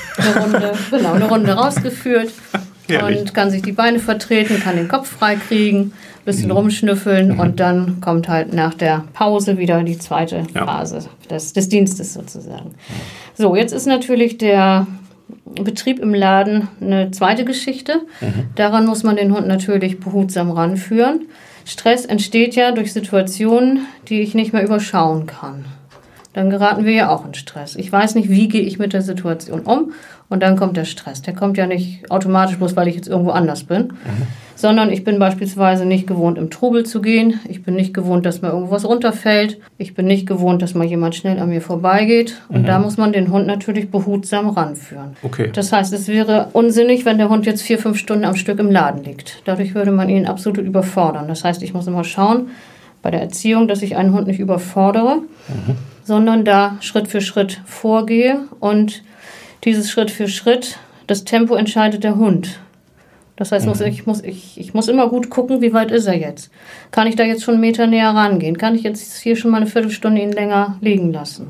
eine Runde rausgeführt und kann sich die Beine vertreten, kann den Kopf frei kriegen, ein bisschen rumschnüffeln und dann kommt halt nach der Pause wieder die zweite Phase des Dienstes sozusagen. So, jetzt ist natürlich der Betrieb im Laden eine zweite Geschichte. Daran muss man den Hund natürlich behutsam ranführen. Stress entsteht ja durch Situationen, die ich nicht mehr überschauen kann. Dann geraten wir ja auch in Stress. Ich weiß nicht, wie gehe ich mit der Situation um und dann kommt der Stress. Der kommt ja nicht automatisch bloß, weil ich jetzt irgendwo anders bin, sondern ich bin beispielsweise nicht gewohnt, im Trubel zu gehen. Ich bin nicht gewohnt, dass mir irgendwas runterfällt. Ich bin nicht gewohnt, dass mal jemand schnell an mir vorbeigeht. Und da muss man den Hund natürlich behutsam ranführen. Okay. Das heißt, es wäre unsinnig, wenn der Hund jetzt 4, 5 Stunden am Stück im Laden liegt. Dadurch würde man ihn absolut überfordern. Das heißt, ich muss immer schauen bei der Erziehung, dass ich einen Hund nicht überfordere, sondern da Schritt für Schritt vorgehe. Und dieses Schritt für Schritt, das Tempo entscheidet der Hund. Das heißt, ich muss immer gut gucken, wie weit ist er jetzt. Kann ich da jetzt schon einen Meter näher rangehen? Kann ich jetzt hier schon mal eine Viertelstunde ihn länger liegen lassen?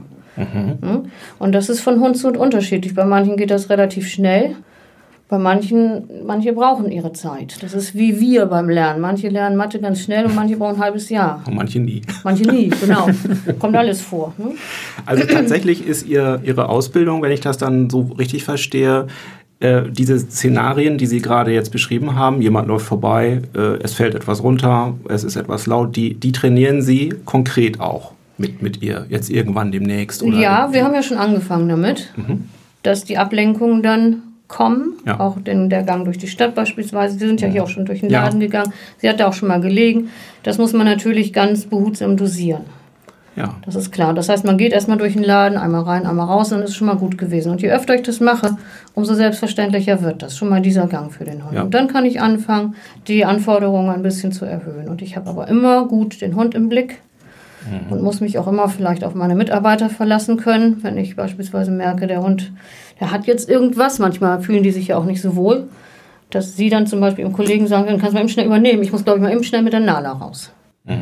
Und das ist von Hund zu Hund unterschiedlich. Bei manchen geht das relativ schnell. Bei manche brauchen ihre Zeit. Das ist wie wir beim Lernen. Manche lernen Mathe ganz schnell und manche brauchen ein halbes Jahr. Und manche nie. Manche nie, genau. Kommt alles vor. Ne? Also tatsächlich ist Ihre Ausbildung, wenn ich das dann so richtig verstehe, diese Szenarien, die Sie gerade jetzt beschrieben haben, jemand läuft vorbei, es fällt etwas runter, es ist etwas laut, die trainieren Sie konkret auch mit ihr, jetzt irgendwann demnächst? Oder ja, wir haben ja schon angefangen damit, dass die Ablenkungen dann kommen, auch der Gang durch die Stadt beispielsweise. Sie sind ja hier auch schon durch den Laden gegangen. Sie hat da auch schon mal gelegen. Das muss man natürlich ganz behutsam dosieren. Ja. Das ist klar. Das heißt, man geht erstmal durch den Laden, einmal rein, einmal raus, und dann ist es schon mal gut gewesen. Und je öfter ich das mache, umso selbstverständlicher wird das. Schon mal dieser Gang für den Hund. Ja. Und dann kann ich anfangen, die Anforderungen ein bisschen zu erhöhen. Und ich habe aber immer gut den Hund im Blick und muss mich auch immer vielleicht auf meine Mitarbeiter verlassen können. Wenn ich beispielsweise merke, der Hund, der hat jetzt irgendwas, manchmal fühlen die sich ja auch nicht so wohl, dass sie dann zum Beispiel im Kollegen sagen können, kannst du mal eben schnell übernehmen, ich muss, glaube ich, mal eben schnell mit der Nala raus.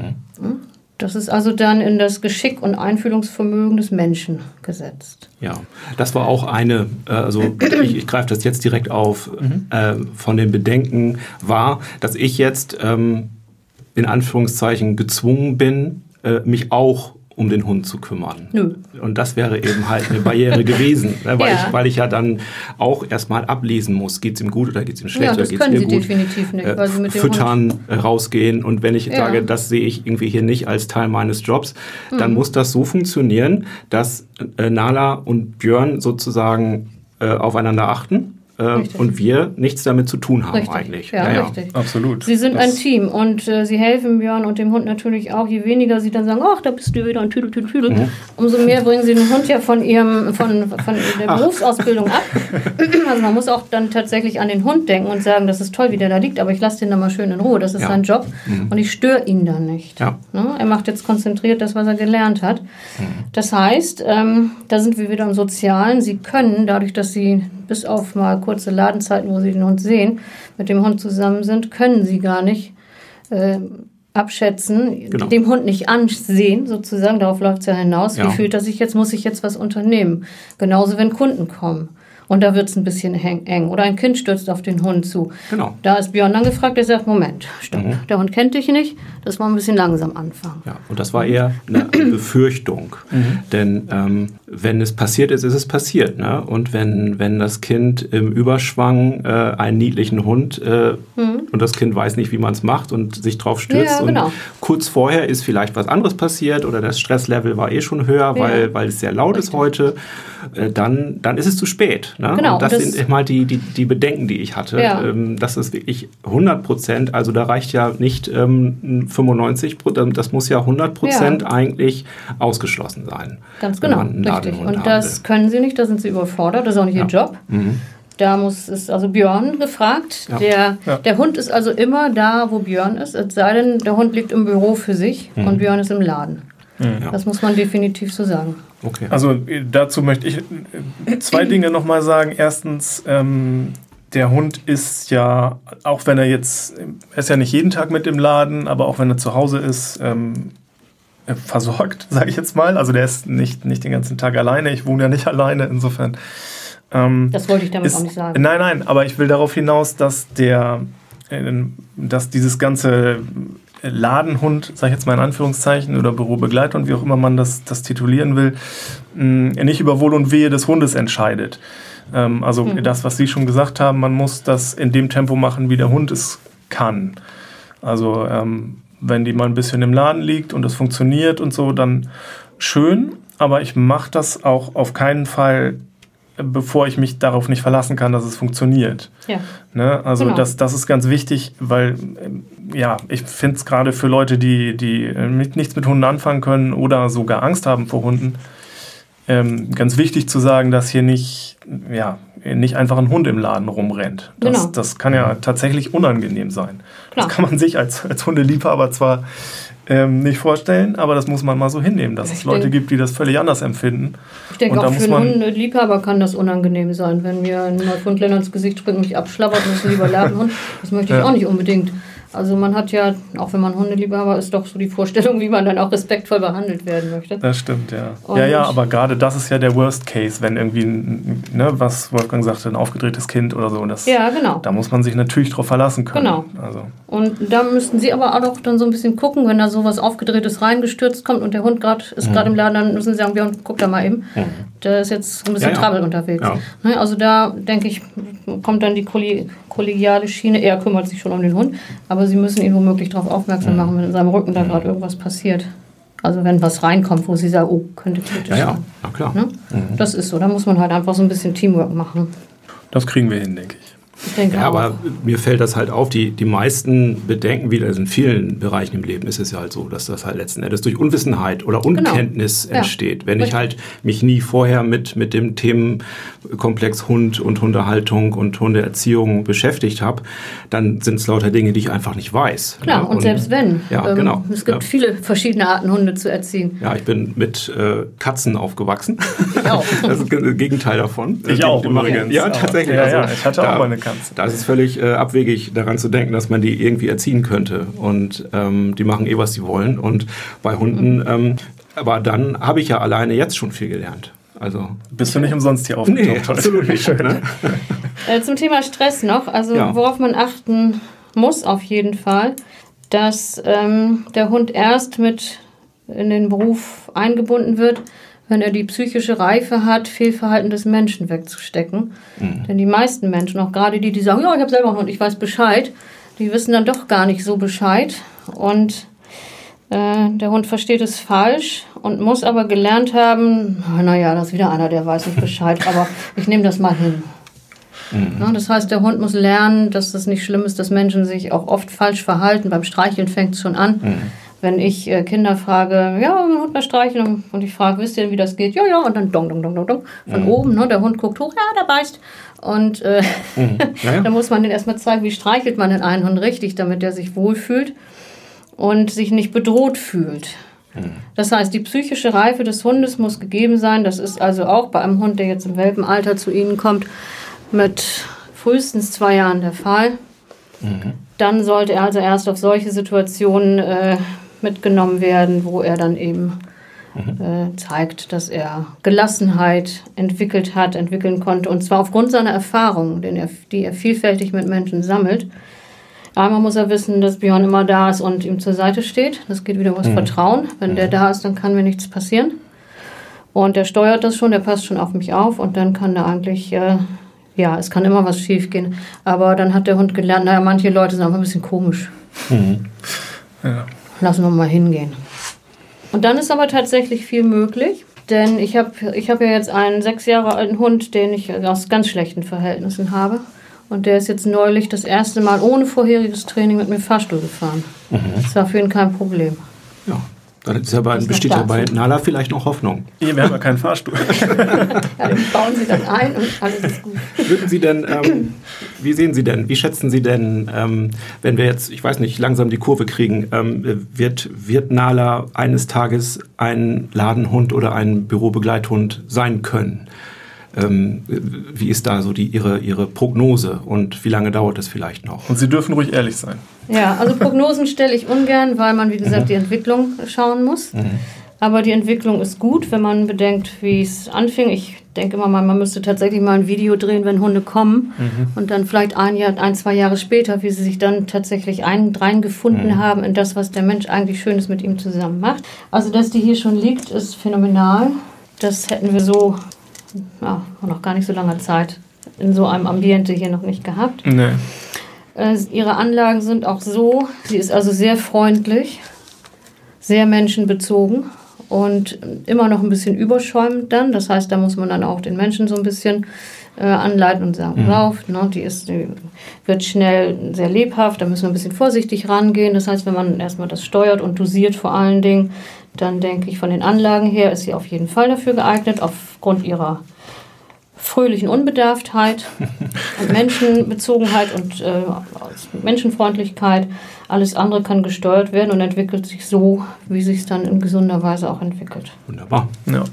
Das ist also dann in das Geschick und Einfühlungsvermögen des Menschen gesetzt. Ja, das war auch eine, also ich greife das jetzt direkt auf, von den Bedenken war, dass ich jetzt in Anführungszeichen gezwungen bin, mich auch um den Hund zu kümmern. Nö. Und das wäre eben halt eine Barriere gewesen, weil ich ja dann auch erstmal ablesen muss, geht es ihm gut oder geht es ihm schlecht oder geht es mir gut. Ja, das können Sie definitiv nicht. Weil Sie mit dem füttern, rausgehen, und wenn ich sage, das sehe ich irgendwie hier nicht als Teil meines Jobs, dann muss das so funktionieren, dass Nala und Björn sozusagen aufeinander achten. Und wir nichts damit zu tun haben eigentlich. Ja, richtig. Absolut. Sie sind ein Team und Sie helfen Björn und dem Hund natürlich auch. Je weniger Sie dann sagen, ach, da bist du wieder ein Tüdel, umso mehr bringen Sie den Hund ja von der Berufsausbildung ab. Also man muss auch dann tatsächlich an den Hund denken und sagen, das ist toll, wie der da liegt, aber ich lasse den da mal schön in Ruhe. Das ist sein Job und ich störe ihn dann nicht. Ja. Er macht jetzt konzentriert das, was er gelernt hat. Das heißt, da sind wir wieder im Sozialen. Sie können, dadurch, dass Sie bis auf mal kurze Ladenzeiten, wo Sie den Hund sehen, mit dem Hund zusammen sind, können Sie gar nicht abschätzen, dem Hund nicht ansehen, sozusagen, darauf läuft es ja hinaus. Wie fühlt er sich jetzt, muss ich jetzt was unternehmen? Genauso, wenn Kunden kommen. Und da wird es ein bisschen eng. Oder ein Kind stürzt auf den Hund zu. Genau. Da ist Björn dann gefragt, der sagt, Moment, stopp, der Hund kennt dich nicht, das war ein bisschen langsam anfangen. Ja, und das war eher eine Befürchtung. Denn wenn es passiert ist, ist es passiert. Ne? Und wenn das Kind im Überschwang einen niedlichen Hund und das Kind weiß nicht, wie man es macht und sich drauf stürzt. Ja, genau. Und kurz vorher ist vielleicht was anderes passiert oder das Stresslevel war schon höher, weil es sehr laut ist heute, dann ist es zu spät. Ne? Genau, und das sind mal die Bedenken, die ich hatte. Ja. Das ist wirklich 100%, also da reicht ja nicht 95%, das muss ja 100% eigentlich ausgeschlossen sein. Ganz genau, richtig. Und das können sie nicht, da sind sie überfordert, das ist auch nicht ihr Job. Da ist also Björn gefragt. Ja. Der Hund ist also immer da, wo Björn ist, es sei denn, der Hund liegt im Büro für sich und Björn ist im Laden. Ja. Das muss man definitiv so sagen. Okay. Also dazu möchte ich 2 Dinge nochmal sagen. Erstens, der Hund ist ja, auch wenn er ist ja nicht jeden Tag mit im Laden, aber auch wenn er zu Hause ist, versorgt, sage ich jetzt mal. Also der ist nicht den ganzen Tag alleine. Ich wohne ja nicht alleine, insofern. Das wollte ich damit auch nicht sagen. Nein, aber ich will darauf hinaus, dass dieses ganze Ladenhund, sag ich jetzt mal in Anführungszeichen, oder Bürobegleithund, wie auch immer man das titulieren will, nicht über Wohl und Wehe des Hundes entscheidet. Also das, was Sie schon gesagt haben, man muss das in dem Tempo machen, wie der Hund es kann. Also wenn die mal ein bisschen im Laden liegt und es funktioniert und so, dann schön, aber ich mache das auch auf keinen Fall, bevor ich mich darauf nicht verlassen kann, dass es funktioniert. Ja. Ne? Also genau. Das ist ganz wichtig, weil ich finde es gerade für Leute, die nichts mit Hunden anfangen können oder sogar Angst haben vor Hunden, ganz wichtig zu sagen, dass hier nicht einfach ein Hund im Laden rumrennt. Das kann ja tatsächlich unangenehm sein. Klar. Das kann man sich als Hundeliebhaber zwar nicht vorstellen, aber das muss man mal so hinnehmen, dass es Leute gibt, die das völlig anders empfinden. Ich denke, auch für einen Hundeliebhaber kann das unangenehm sein, wenn mir ein Neufundländer ins Gesicht springt und mich abschlabbert und ist ein lieber Ladenhund. Das möchte ich auch nicht unbedingt. Also man hat ja, auch wenn man Hundeliebhaber ist, doch so die Vorstellung, wie man dann auch respektvoll behandelt werden möchte. Das stimmt, ja. Aber gerade das ist ja der Worst Case, wenn irgendwie, was Wolfgang sagte, ein aufgedrehtes Kind oder so. Genau. Da muss man sich natürlich drauf verlassen können. Genau. Also. Und da müssten Sie aber auch dann so ein bisschen gucken, wenn da so was Aufgedrehtes reingestürzt kommt und der Hund ist gerade im Laden, dann müssen Sie sagen, Björn, guck da mal eben. Da ist jetzt ein bisschen Trouble unterwegs. Ja. Also da, denke ich, kommt dann die kollegiale Schiene. Er kümmert sich schon um den Hund, aber Sie müssen ihn womöglich darauf aufmerksam machen, wenn in seinem Rücken da gerade irgendwas passiert. Also wenn was reinkommt, wo Sie sagen, oh, könnte kritisch sein. Na klar. Ne? Das ist so, da muss man halt einfach so ein bisschen Teamwork machen. Das kriegen wir hin, denke ich. Aber mir fällt das halt auf, die meisten Bedenken wieder, also in vielen Bereichen im Leben ist es ja halt so, dass das halt letzten Endes durch Unwissenheit oder Unkenntnis entsteht. Wenn ich halt mich nie vorher mit dem Themenkomplex Hund und Hundehaltung und Hundeerziehung beschäftigt habe, dann sind es lauter Dinge, die ich einfach nicht weiß. Klar, und selbst wenn. Genau. Es gibt viele verschiedene Arten, Hunde zu erziehen. Ja, ich bin mit Katzen aufgewachsen. Ich auch. Das ist das Gegenteil davon. Ich auch übrigens. Ja, tatsächlich. Ja, ich hatte auch mal eine Katze. Da ist es völlig abwegig, daran zu denken, dass man die irgendwie erziehen könnte. Und die machen was sie wollen. Und bei Hunden, aber dann habe ich ja alleine jetzt schon viel gelernt. Also bist du nicht umsonst hier aufgetaucht? Nee, absolut nicht. Schön, ne? Zum Thema Stress noch. Also worauf man achten muss auf jeden Fall, dass der Hund erst mit in den Beruf eingebunden wird, wenn er die psychische Reife hat, Fehlverhalten des Menschen wegzustecken. Denn die meisten Menschen, auch gerade die sagen, ja, ich habe selber einen Hund, ich weiß Bescheid, die wissen dann doch gar nicht so Bescheid. Und der Hund versteht es falsch und muss aber gelernt haben, naja, das ist wieder einer, der weiß nicht Bescheid, aber ich nehme das mal hin. Ja, das heißt, der Hund muss lernen, dass das nicht schlimm ist, dass Menschen sich auch oft falsch verhalten. Beim Streicheln fängt es schon an. Wenn ich Kinder frage, ja, mein Hund mal streicheln, und ich frage, wisst ihr denn, wie das geht? Ja, und dann dong, dong, dong, dong, dong. Von oben, ne, der Hund guckt hoch, ja, der beißt. Und da muss man den erstmal zeigen, wie streichelt man den einen Hund richtig, damit der sich wohlfühlt und sich nicht bedroht fühlt. Das heißt, die psychische Reife des Hundes muss gegeben sein. Das ist also auch bei einem Hund, der jetzt im Welpenalter zu Ihnen kommt, mit frühestens 2 Jahren der Fall. Dann sollte er also erst auf solche Situationen mitgenommen werden, wo er dann eben zeigt, dass er Gelassenheit entwickeln konnte. Und zwar aufgrund seiner Erfahrungen, die er vielfältig mit Menschen sammelt. Einmal muss er wissen, dass Björn immer da ist und ihm zur Seite steht. Das geht wieder um das Vertrauen. Wenn der da ist, dann kann mir nichts passieren. Und der steuert das schon, der passt schon auf mich auf. Und dann kann er eigentlich, es kann immer was schief gehen. Aber dann hat der Hund gelernt, manche Leute sind einfach ein bisschen komisch. Ja. Lassen wir mal hingehen. Und dann ist aber tatsächlich viel möglich. Denn ich hab ja jetzt einen 6 Jahre alten Hund, den ich aus ganz schlechten Verhältnissen habe. Und der ist jetzt neulich das erste Mal ohne vorheriges Training mit mir Fahrstuhl gefahren. Das war für ihn kein Problem. Ja, dann besteht ja bei Nala vielleicht noch Hoffnung. Wir haben ja keinen Fahrstuhl. Ja, den bauen Sie dann ein und alles ist gut. Würden Sie denn, wie schätzen Sie denn, wenn wir jetzt, ich weiß nicht, langsam die Kurve kriegen, wird Nala eines Tages ein Ladenhund oder ein Bürobegleithund sein können? Wie ist da so ihre Prognose und wie lange dauert es vielleicht noch? Und Sie dürfen ruhig ehrlich sein. Ja, also Prognosen stelle ich ungern, weil man, wie gesagt, die Entwicklung schauen muss. Aber die Entwicklung ist gut, wenn man bedenkt, wie es anfing. Ich denke immer mal, man müsste tatsächlich mal ein Video drehen, wenn Hunde kommen. Und dann vielleicht 2 Jahre später, wie sie sich dann tatsächlich reingefunden haben in das, was der Mensch eigentlich Schönes mit ihm zusammen macht. Also, dass die hier schon liegt, ist phänomenal. Das hätten wir so vor noch gar nicht so langer Zeit in so einem Ambiente hier noch nicht gehabt. Nee. Ihre Anlagen sind auch so, sie ist also sehr freundlich, sehr menschenbezogen und immer noch ein bisschen überschäumend dann. Das heißt, da muss man dann auch den Menschen so ein bisschen anleiten und sagen, die wird schnell sehr lebhaft, da müssen wir ein bisschen vorsichtig rangehen. Das heißt, wenn man erstmal das steuert und dosiert vor allen Dingen, dann denke ich, von den Anlagen her ist sie auf jeden Fall dafür geeignet, aufgrund ihrer fröhlichen Unbedarftheit und Menschenbezogenheit und Menschenfreundlichkeit. Alles andere kann gesteuert werden und entwickelt sich so, wie sich es dann in gesunder Weise auch entwickelt. Wunderbar.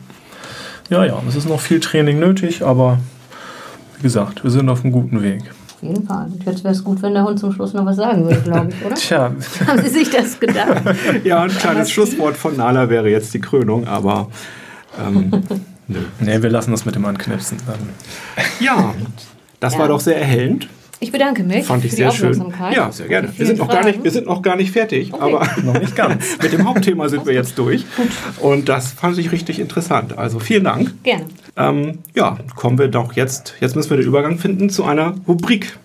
Ja, es ist noch viel Training nötig, aber wie gesagt, wir sind auf einem guten Weg. Auf jeden Fall. Und jetzt wäre es gut, wenn der Hund zum Schluss noch was sagen würde, glaube ich, oder? Tja. Haben Sie sich das gedacht? Ja, ein kleines Schlusswort von Nala wäre jetzt die Krönung, aber nö. Nee, wir lassen das mit dem Anknipsen dann. Ja, das war doch sehr erhellend. Ich bedanke mich. Fand ich sehr schön. Ja, sehr gerne. Wir sind noch gar nicht fertig, aber noch nicht ganz. Mit dem Hauptthema sind wir jetzt durch. Und das fand ich richtig interessant. Also vielen Dank. Gerne. Kommen wir doch jetzt müssen wir den Übergang finden zu einer Rubrik.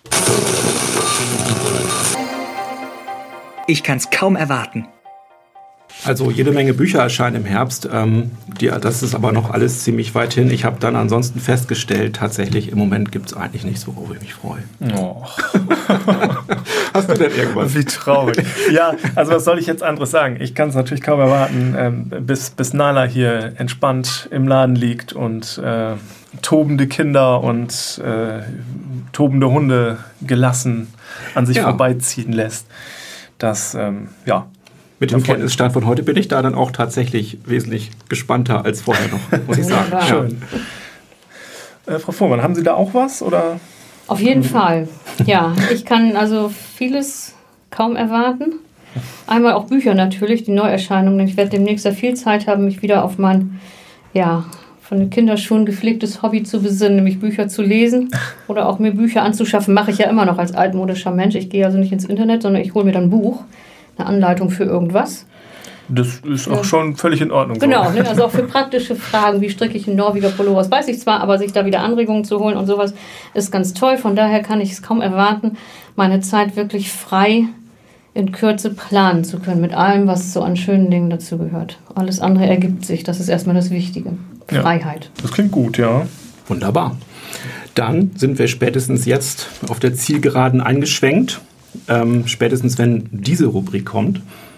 Ich kann's kaum erwarten. Also jede Menge Bücher erscheinen im Herbst. Das ist aber noch alles ziemlich weit hin. Ich habe dann ansonsten festgestellt, tatsächlich im Moment gibt es eigentlich nichts, worauf ich mich freue. Oh. Hast du denn irgendwas? Wie traurig. Ja, also was soll ich jetzt anderes sagen? Ich kann es natürlich kaum erwarten, bis Nala hier entspannt im Laden liegt und tobende Kinder und tobende Hunde gelassen an sich vorbeiziehen lässt. Das, Mit dem Kenntnisstand von heute bin ich da dann auch tatsächlich wesentlich gespannter als vorher noch, muss ich sagen. Schön. Frau Fuhrmann, haben Sie da auch was? Oder? Auf jeden Fall. Ja, ich kann also vieles kaum erwarten. Einmal auch Bücher natürlich, die Neuerscheinungen. Ich werde demnächst ja viel Zeit haben, mich wieder auf mein, von den Kinderschuhen gepflegtes Hobby zu besinnen, nämlich Bücher zu lesen oder auch mir Bücher anzuschaffen. Mache ich ja immer noch als altmodischer Mensch. Ich gehe also nicht ins Internet, sondern ich hole mir dann ein Buch. Eine Anleitung für irgendwas. Das ist auch schon völlig in Ordnung. Genau, also auch für praktische Fragen, wie stricke ich einen Norweger Pullover, das weiß ich zwar, aber sich da wieder Anregungen zu holen und sowas ist ganz toll. Von daher kann ich es kaum erwarten, meine Zeit wirklich frei in Kürze planen zu können, mit allem, was so an schönen Dingen dazu gehört. Alles andere ergibt sich, das ist erstmal das Wichtige. Freiheit. Das klingt gut, ja. Wunderbar. Dann sind wir spätestens jetzt auf der Zielgeraden eingeschwenkt. Spätestens wenn diese Rubrik kommt.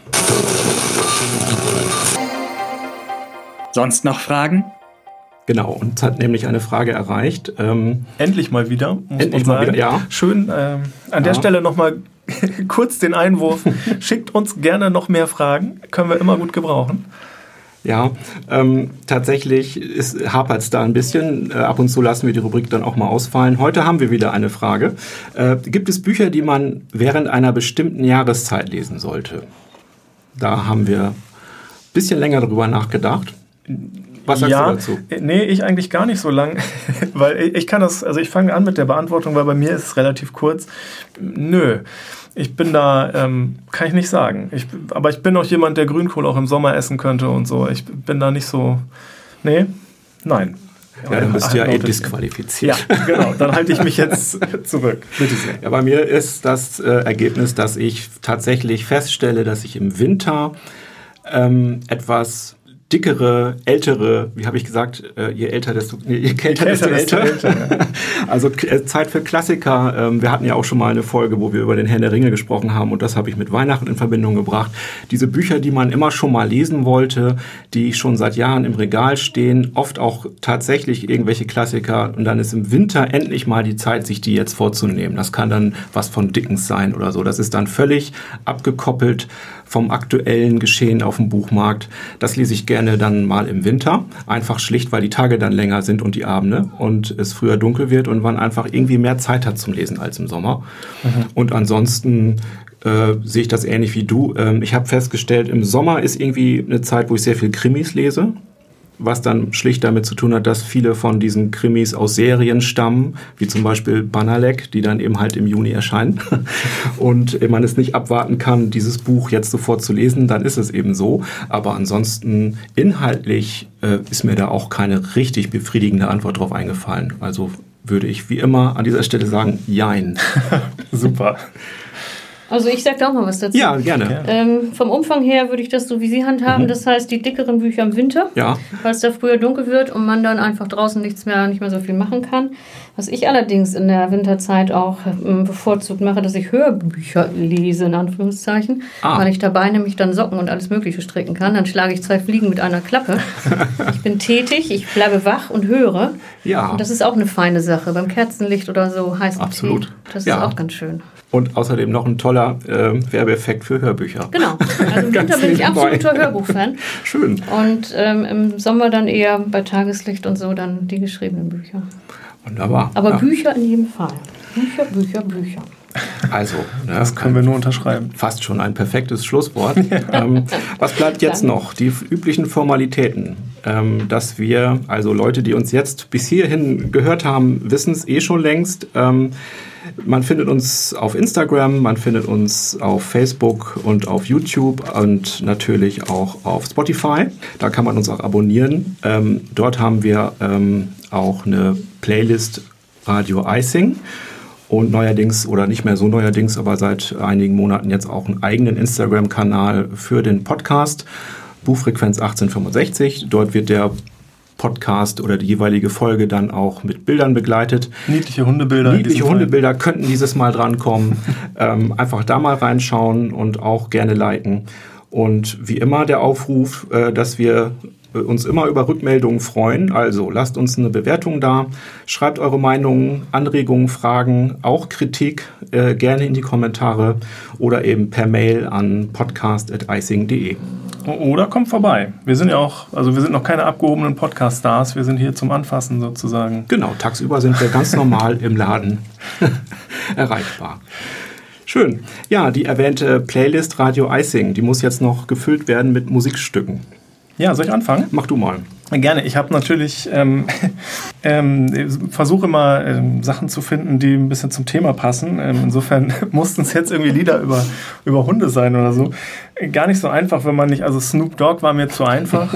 Sonst noch Fragen? Genau, uns hat nämlich eine Frage erreicht. Endlich mal wieder, muss endlich man sagen. Mal wieder, ja. Schön, an der Stelle nochmal kurz den Einwurf. Schickt uns gerne noch mehr Fragen, können wir immer gut gebrauchen. Ja, tatsächlich hapert es da ein bisschen. Ab und zu lassen wir die Rubrik dann auch mal ausfallen. Heute haben wir wieder eine Frage. Gibt es Bücher, die man während einer bestimmten Jahreszeit lesen sollte? Da haben wir ein bisschen länger drüber nachgedacht. Was sagst du dazu? Nee, ich eigentlich gar nicht so lang, weil ich kann das, also ich fange an mit der Beantwortung, weil bei mir ist es relativ kurz. Nö, ich bin da, kann ich nicht sagen. Aber ich bin auch jemand, der Grünkohl auch im Sommer essen könnte und so. Ich bin da nicht so, nein. Ja, dann bist du ja disqualifiziert. Ja, genau. Dann halte ich mich jetzt zurück. Bitte sehr. Ja, bei mir ist das Ergebnis, dass ich tatsächlich feststelle, dass ich im Winter etwas dickere, ältere, wie habe ich gesagt, je älter, desto älter. Also Zeit für Klassiker. Wir hatten ja auch schon mal eine Folge, wo wir über den Herrn der Ringe gesprochen haben und das habe ich mit Weihnachten in Verbindung gebracht. Diese Bücher, die man immer schon mal lesen wollte, die schon seit Jahren im Regal stehen, oft auch tatsächlich irgendwelche Klassiker und dann ist im Winter endlich mal die Zeit, sich die jetzt vorzunehmen. Das kann dann was von Dickens sein oder so. Das ist dann völlig abgekoppelt vom aktuellen Geschehen auf dem Buchmarkt. Das lese ich gerne dann mal im Winter. Einfach schlicht, weil die Tage dann länger sind und die Abende und es früher dunkel wird und man einfach irgendwie mehr Zeit hat zum Lesen als im Sommer. Mhm. Und ansonsten sehe ich das ähnlich wie du. Ich habe festgestellt, im Sommer ist irgendwie eine Zeit, wo ich sehr viel Krimis lese. Was dann schlicht damit zu tun hat, dass viele von diesen Krimis aus Serien stammen, wie zum Beispiel Banalek, die dann eben halt im Juni erscheinen. Und man es nicht abwarten kann, dieses Buch jetzt sofort zu lesen, dann ist es eben so. Aber ansonsten inhaltlich ist mir da auch keine richtig befriedigende Antwort drauf eingefallen. Also würde ich wie immer an dieser Stelle sagen, jein. Super. Also ich sage da auch mal was dazu. Ja, gerne. Vom Umfang her würde ich das so wie Sie handhaben. Das heißt, die dickeren Bücher im Winter, weil es da früher dunkel wird und man dann einfach draußen nicht mehr so viel machen kann. Was ich allerdings in der Winterzeit auch bevorzugt mache, dass ich Hörbücher lese, in Anführungszeichen, weil ich dabei nämlich dann Socken und alles Mögliche stricken kann. Dann schlage ich 2 Fliegen mit einer Klappe. Ich bin tätig, ich bleibe wach und höre. Ja. Und das ist auch eine feine Sache. Beim Kerzenlicht oder so heißen Absolut. Tee. Das ist auch ganz schön. Und außerdem noch ein toller Werbeeffekt für Hörbücher. Genau. Also im Winter bin ich absoluter Hörbuchfan. Schön. Und im Sommer dann eher bei Tageslicht und so dann die geschriebenen Bücher. Wunderbar. Aber Bücher in jedem Fall. Bücher. Also, das können wir nur unterschreiben. Fast schon ein perfektes Schlusswort. Was bleibt jetzt noch? Die üblichen Formalitäten. Dass wir, also Leute, die uns jetzt bis hierhin gehört haben, wissen es schon längst. Man findet uns auf Instagram, man findet uns auf Facebook und auf YouTube und natürlich auch auf Spotify. Da kann man uns auch abonnieren. Dort haben wir auch eine Playlist Radio Icing und neuerdings, oder nicht mehr so neuerdings, aber seit einigen Monaten jetzt auch einen eigenen Instagram-Kanal für den Podcast, Buchfrequenz 1865. Dort wird der Podcast oder die jeweilige Folge dann auch mit Bildern begleitet. Niedliche Hundebilder. Niedliche Hundebilder könnten dieses Mal drankommen. Einfach da mal reinschauen und auch gerne liken. Und wie immer der Aufruf, dass wir uns immer über Rückmeldungen freuen. Also lasst uns eine Bewertung da, schreibt eure Meinungen, Anregungen, Fragen, auch Kritik gerne in die Kommentare oder eben per Mail an podcast@icing.de. Oder kommt vorbei. Wir sind ja auch, also wir sind noch keine abgehobenen Podcast-Stars, wir sind hier zum Anfassen sozusagen. Genau, tagsüber sind wir ganz normal im Laden erreichbar. Schön. Ja, die erwähnte Playlist Radio Icing, die muss jetzt noch gefüllt werden mit Musikstücken. Ja, soll ich anfangen? Mach du mal. Gerne. Ich habe natürlich versuche immer Sachen zu finden, die ein bisschen zum Thema passen. Insofern mussten es jetzt irgendwie Lieder über Hunde sein oder so. Gar nicht so einfach, wenn man nicht. Also Snoop Dogg war mir zu einfach.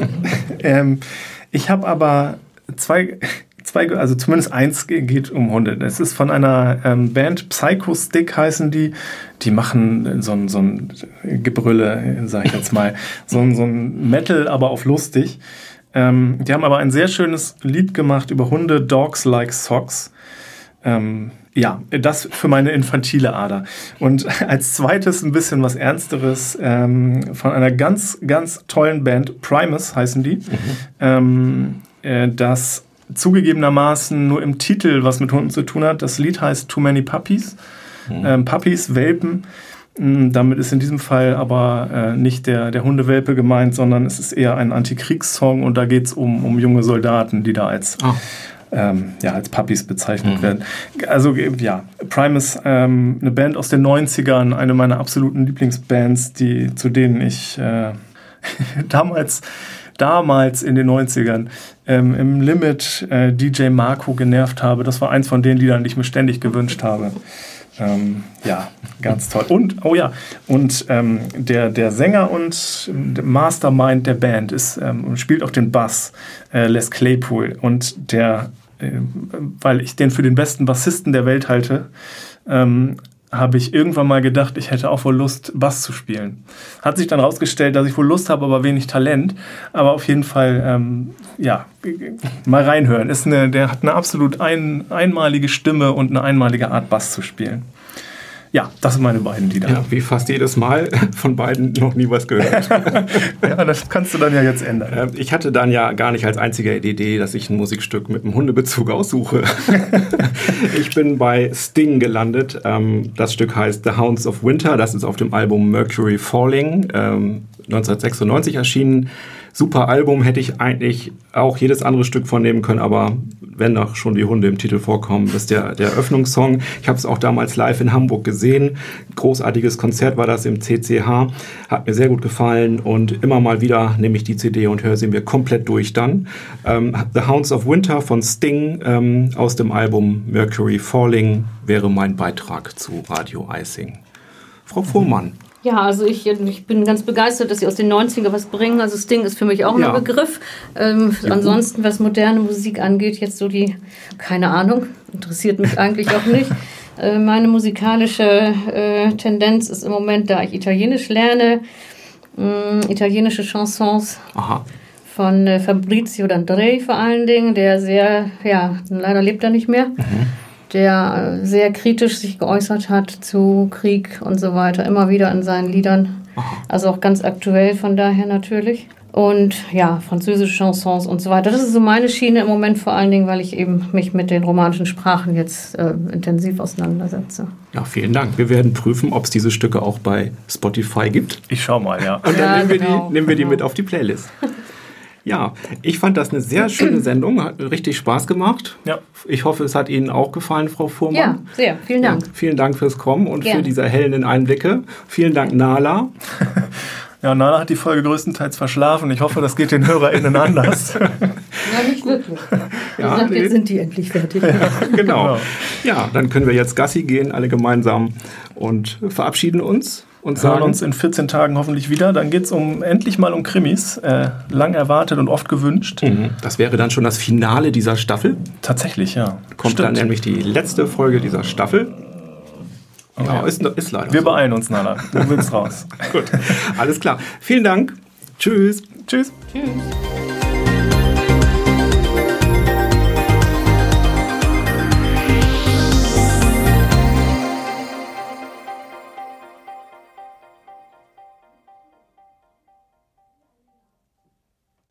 Ich habe aber zwei, also zumindest eins geht um Hunde. Das ist von einer Band, Psycho Stick heißen die. Die machen so ein Gebrülle, sag ich jetzt mal. So ein Metal, aber auf lustig. Die haben aber ein sehr schönes Lied gemacht über Hunde, Dogs Like Socks. Ja, das für meine infantile Ader. Und als zweites ein bisschen was Ernsteres von einer ganz, ganz tollen Band, Primus heißen die. Das zugegebenermaßen nur im Titel was mit Hunden zu tun hat. Das Lied heißt Too Many Puppies. Puppies, Welpen. Damit ist in diesem Fall aber nicht der Hundewelpe gemeint, sondern es ist eher ein Antikriegssong und da geht es um junge Soldaten, die da als Puppies bezeichnet werden. Also ja, Primus, eine Band aus den 90ern, eine meiner absoluten Lieblingsbands, zu denen ich damals damals in den 90ern im Limit DJ Marco genervt habe. Das war eins von den Liedern, die ich mir ständig gewünscht habe. Ja, ganz toll. Und, der Sänger und Mastermind der Band spielt auch den Bass, Les Claypool. Und weil ich den für den besten Bassisten der Welt halte, habe ich irgendwann mal gedacht, ich hätte auch wohl Lust, Bass zu spielen. Hat sich dann rausgestellt, dass ich wohl Lust habe, aber wenig Talent. Aber auf jeden Fall, mal reinhören. Der hat eine absolut einmalige Stimme und eine einmalige Art, Bass zu spielen. Ja, das sind meine beiden Lieder. Ja, wie fast jedes Mal, von beiden noch nie was gehört. Ja, das kannst du dann ja jetzt ändern. Ich hatte dann ja gar nicht als einziger Idee, dass ich ein Musikstück mit einem Hundebezug aussuche. Ich bin bei Sting gelandet. Das Stück heißt The Hounds of Winter. Das ist auf dem Album Mercury Falling, 1996 erschienen. Super Album, hätte ich eigentlich auch jedes andere Stück von nehmen können, aber wenn doch schon die Hunde im Titel vorkommen, das ist der Eröffnungssong. Ich habe es auch damals live in Hamburg gesehen. Großartiges Konzert war das im CCH. Hat mir sehr gut gefallen und immer mal wieder nehme ich die CD und höre sie mir komplett durch dann. The Hounds of Winter von Sting aus dem Album Mercury Falling wäre mein Beitrag zu Radio Eising. Frau Fuhrmann. Ja, also ich bin ganz begeistert, dass Sie aus den 90er was bringen. Also Sting ist für mich auch ein Begriff. Ansonsten, was moderne Musik angeht, jetzt so keine Ahnung, interessiert mich eigentlich auch nicht. Meine musikalische Tendenz ist im Moment, da ich Italienisch lerne, italienische Chansons. Aha. Von Fabrizio D'André vor allen Dingen, der leider lebt er nicht mehr. Der sehr kritisch sich geäußert hat zu Krieg und so weiter, immer wieder in seinen Liedern. Also auch ganz aktuell von daher natürlich. Und ja, französische Chansons und so weiter. Das ist so meine Schiene im Moment vor allen Dingen, weil ich eben mich mit den romanischen Sprachen jetzt intensiv auseinandersetze. Ja, vielen Dank. Wir werden prüfen, ob es diese Stücke auch bei Spotify gibt. Ich schau mal, ja. Und dann nehmen wir die mit auf die Playlist. Ja, ich fand das eine sehr schöne Sendung, hat richtig Spaß gemacht. Ja. Ich hoffe, es hat Ihnen auch gefallen, Frau Fuhrmann. Ja, sehr. Vielen Dank. Ja, vielen Dank fürs Kommen und für diese erhellenden Einblicke. Vielen Dank, Nala. Ja, Nala hat die Folge größtenteils verschlafen. Ich hoffe, das geht den HörerInnen anders. Ja, nicht wirklich. Jetzt sind die endlich fertig. Ja, genau. Ja, dann können wir jetzt Gassi gehen, alle gemeinsam, und verabschieden uns. Und hören uns in 14 Tagen hoffentlich wieder. Dann geht es endlich mal um Krimis. Lang erwartet und oft gewünscht. Das wäre dann schon das Finale dieser Staffel. Tatsächlich, ja. Kommt dann nämlich die letzte Folge dieser Staffel. Okay. Ja, ist leider Wir so. beeilen uns, Nala. Du willst raus. Gut, alles klar. Vielen Dank. Tschüss. Tschüss. Tschüss.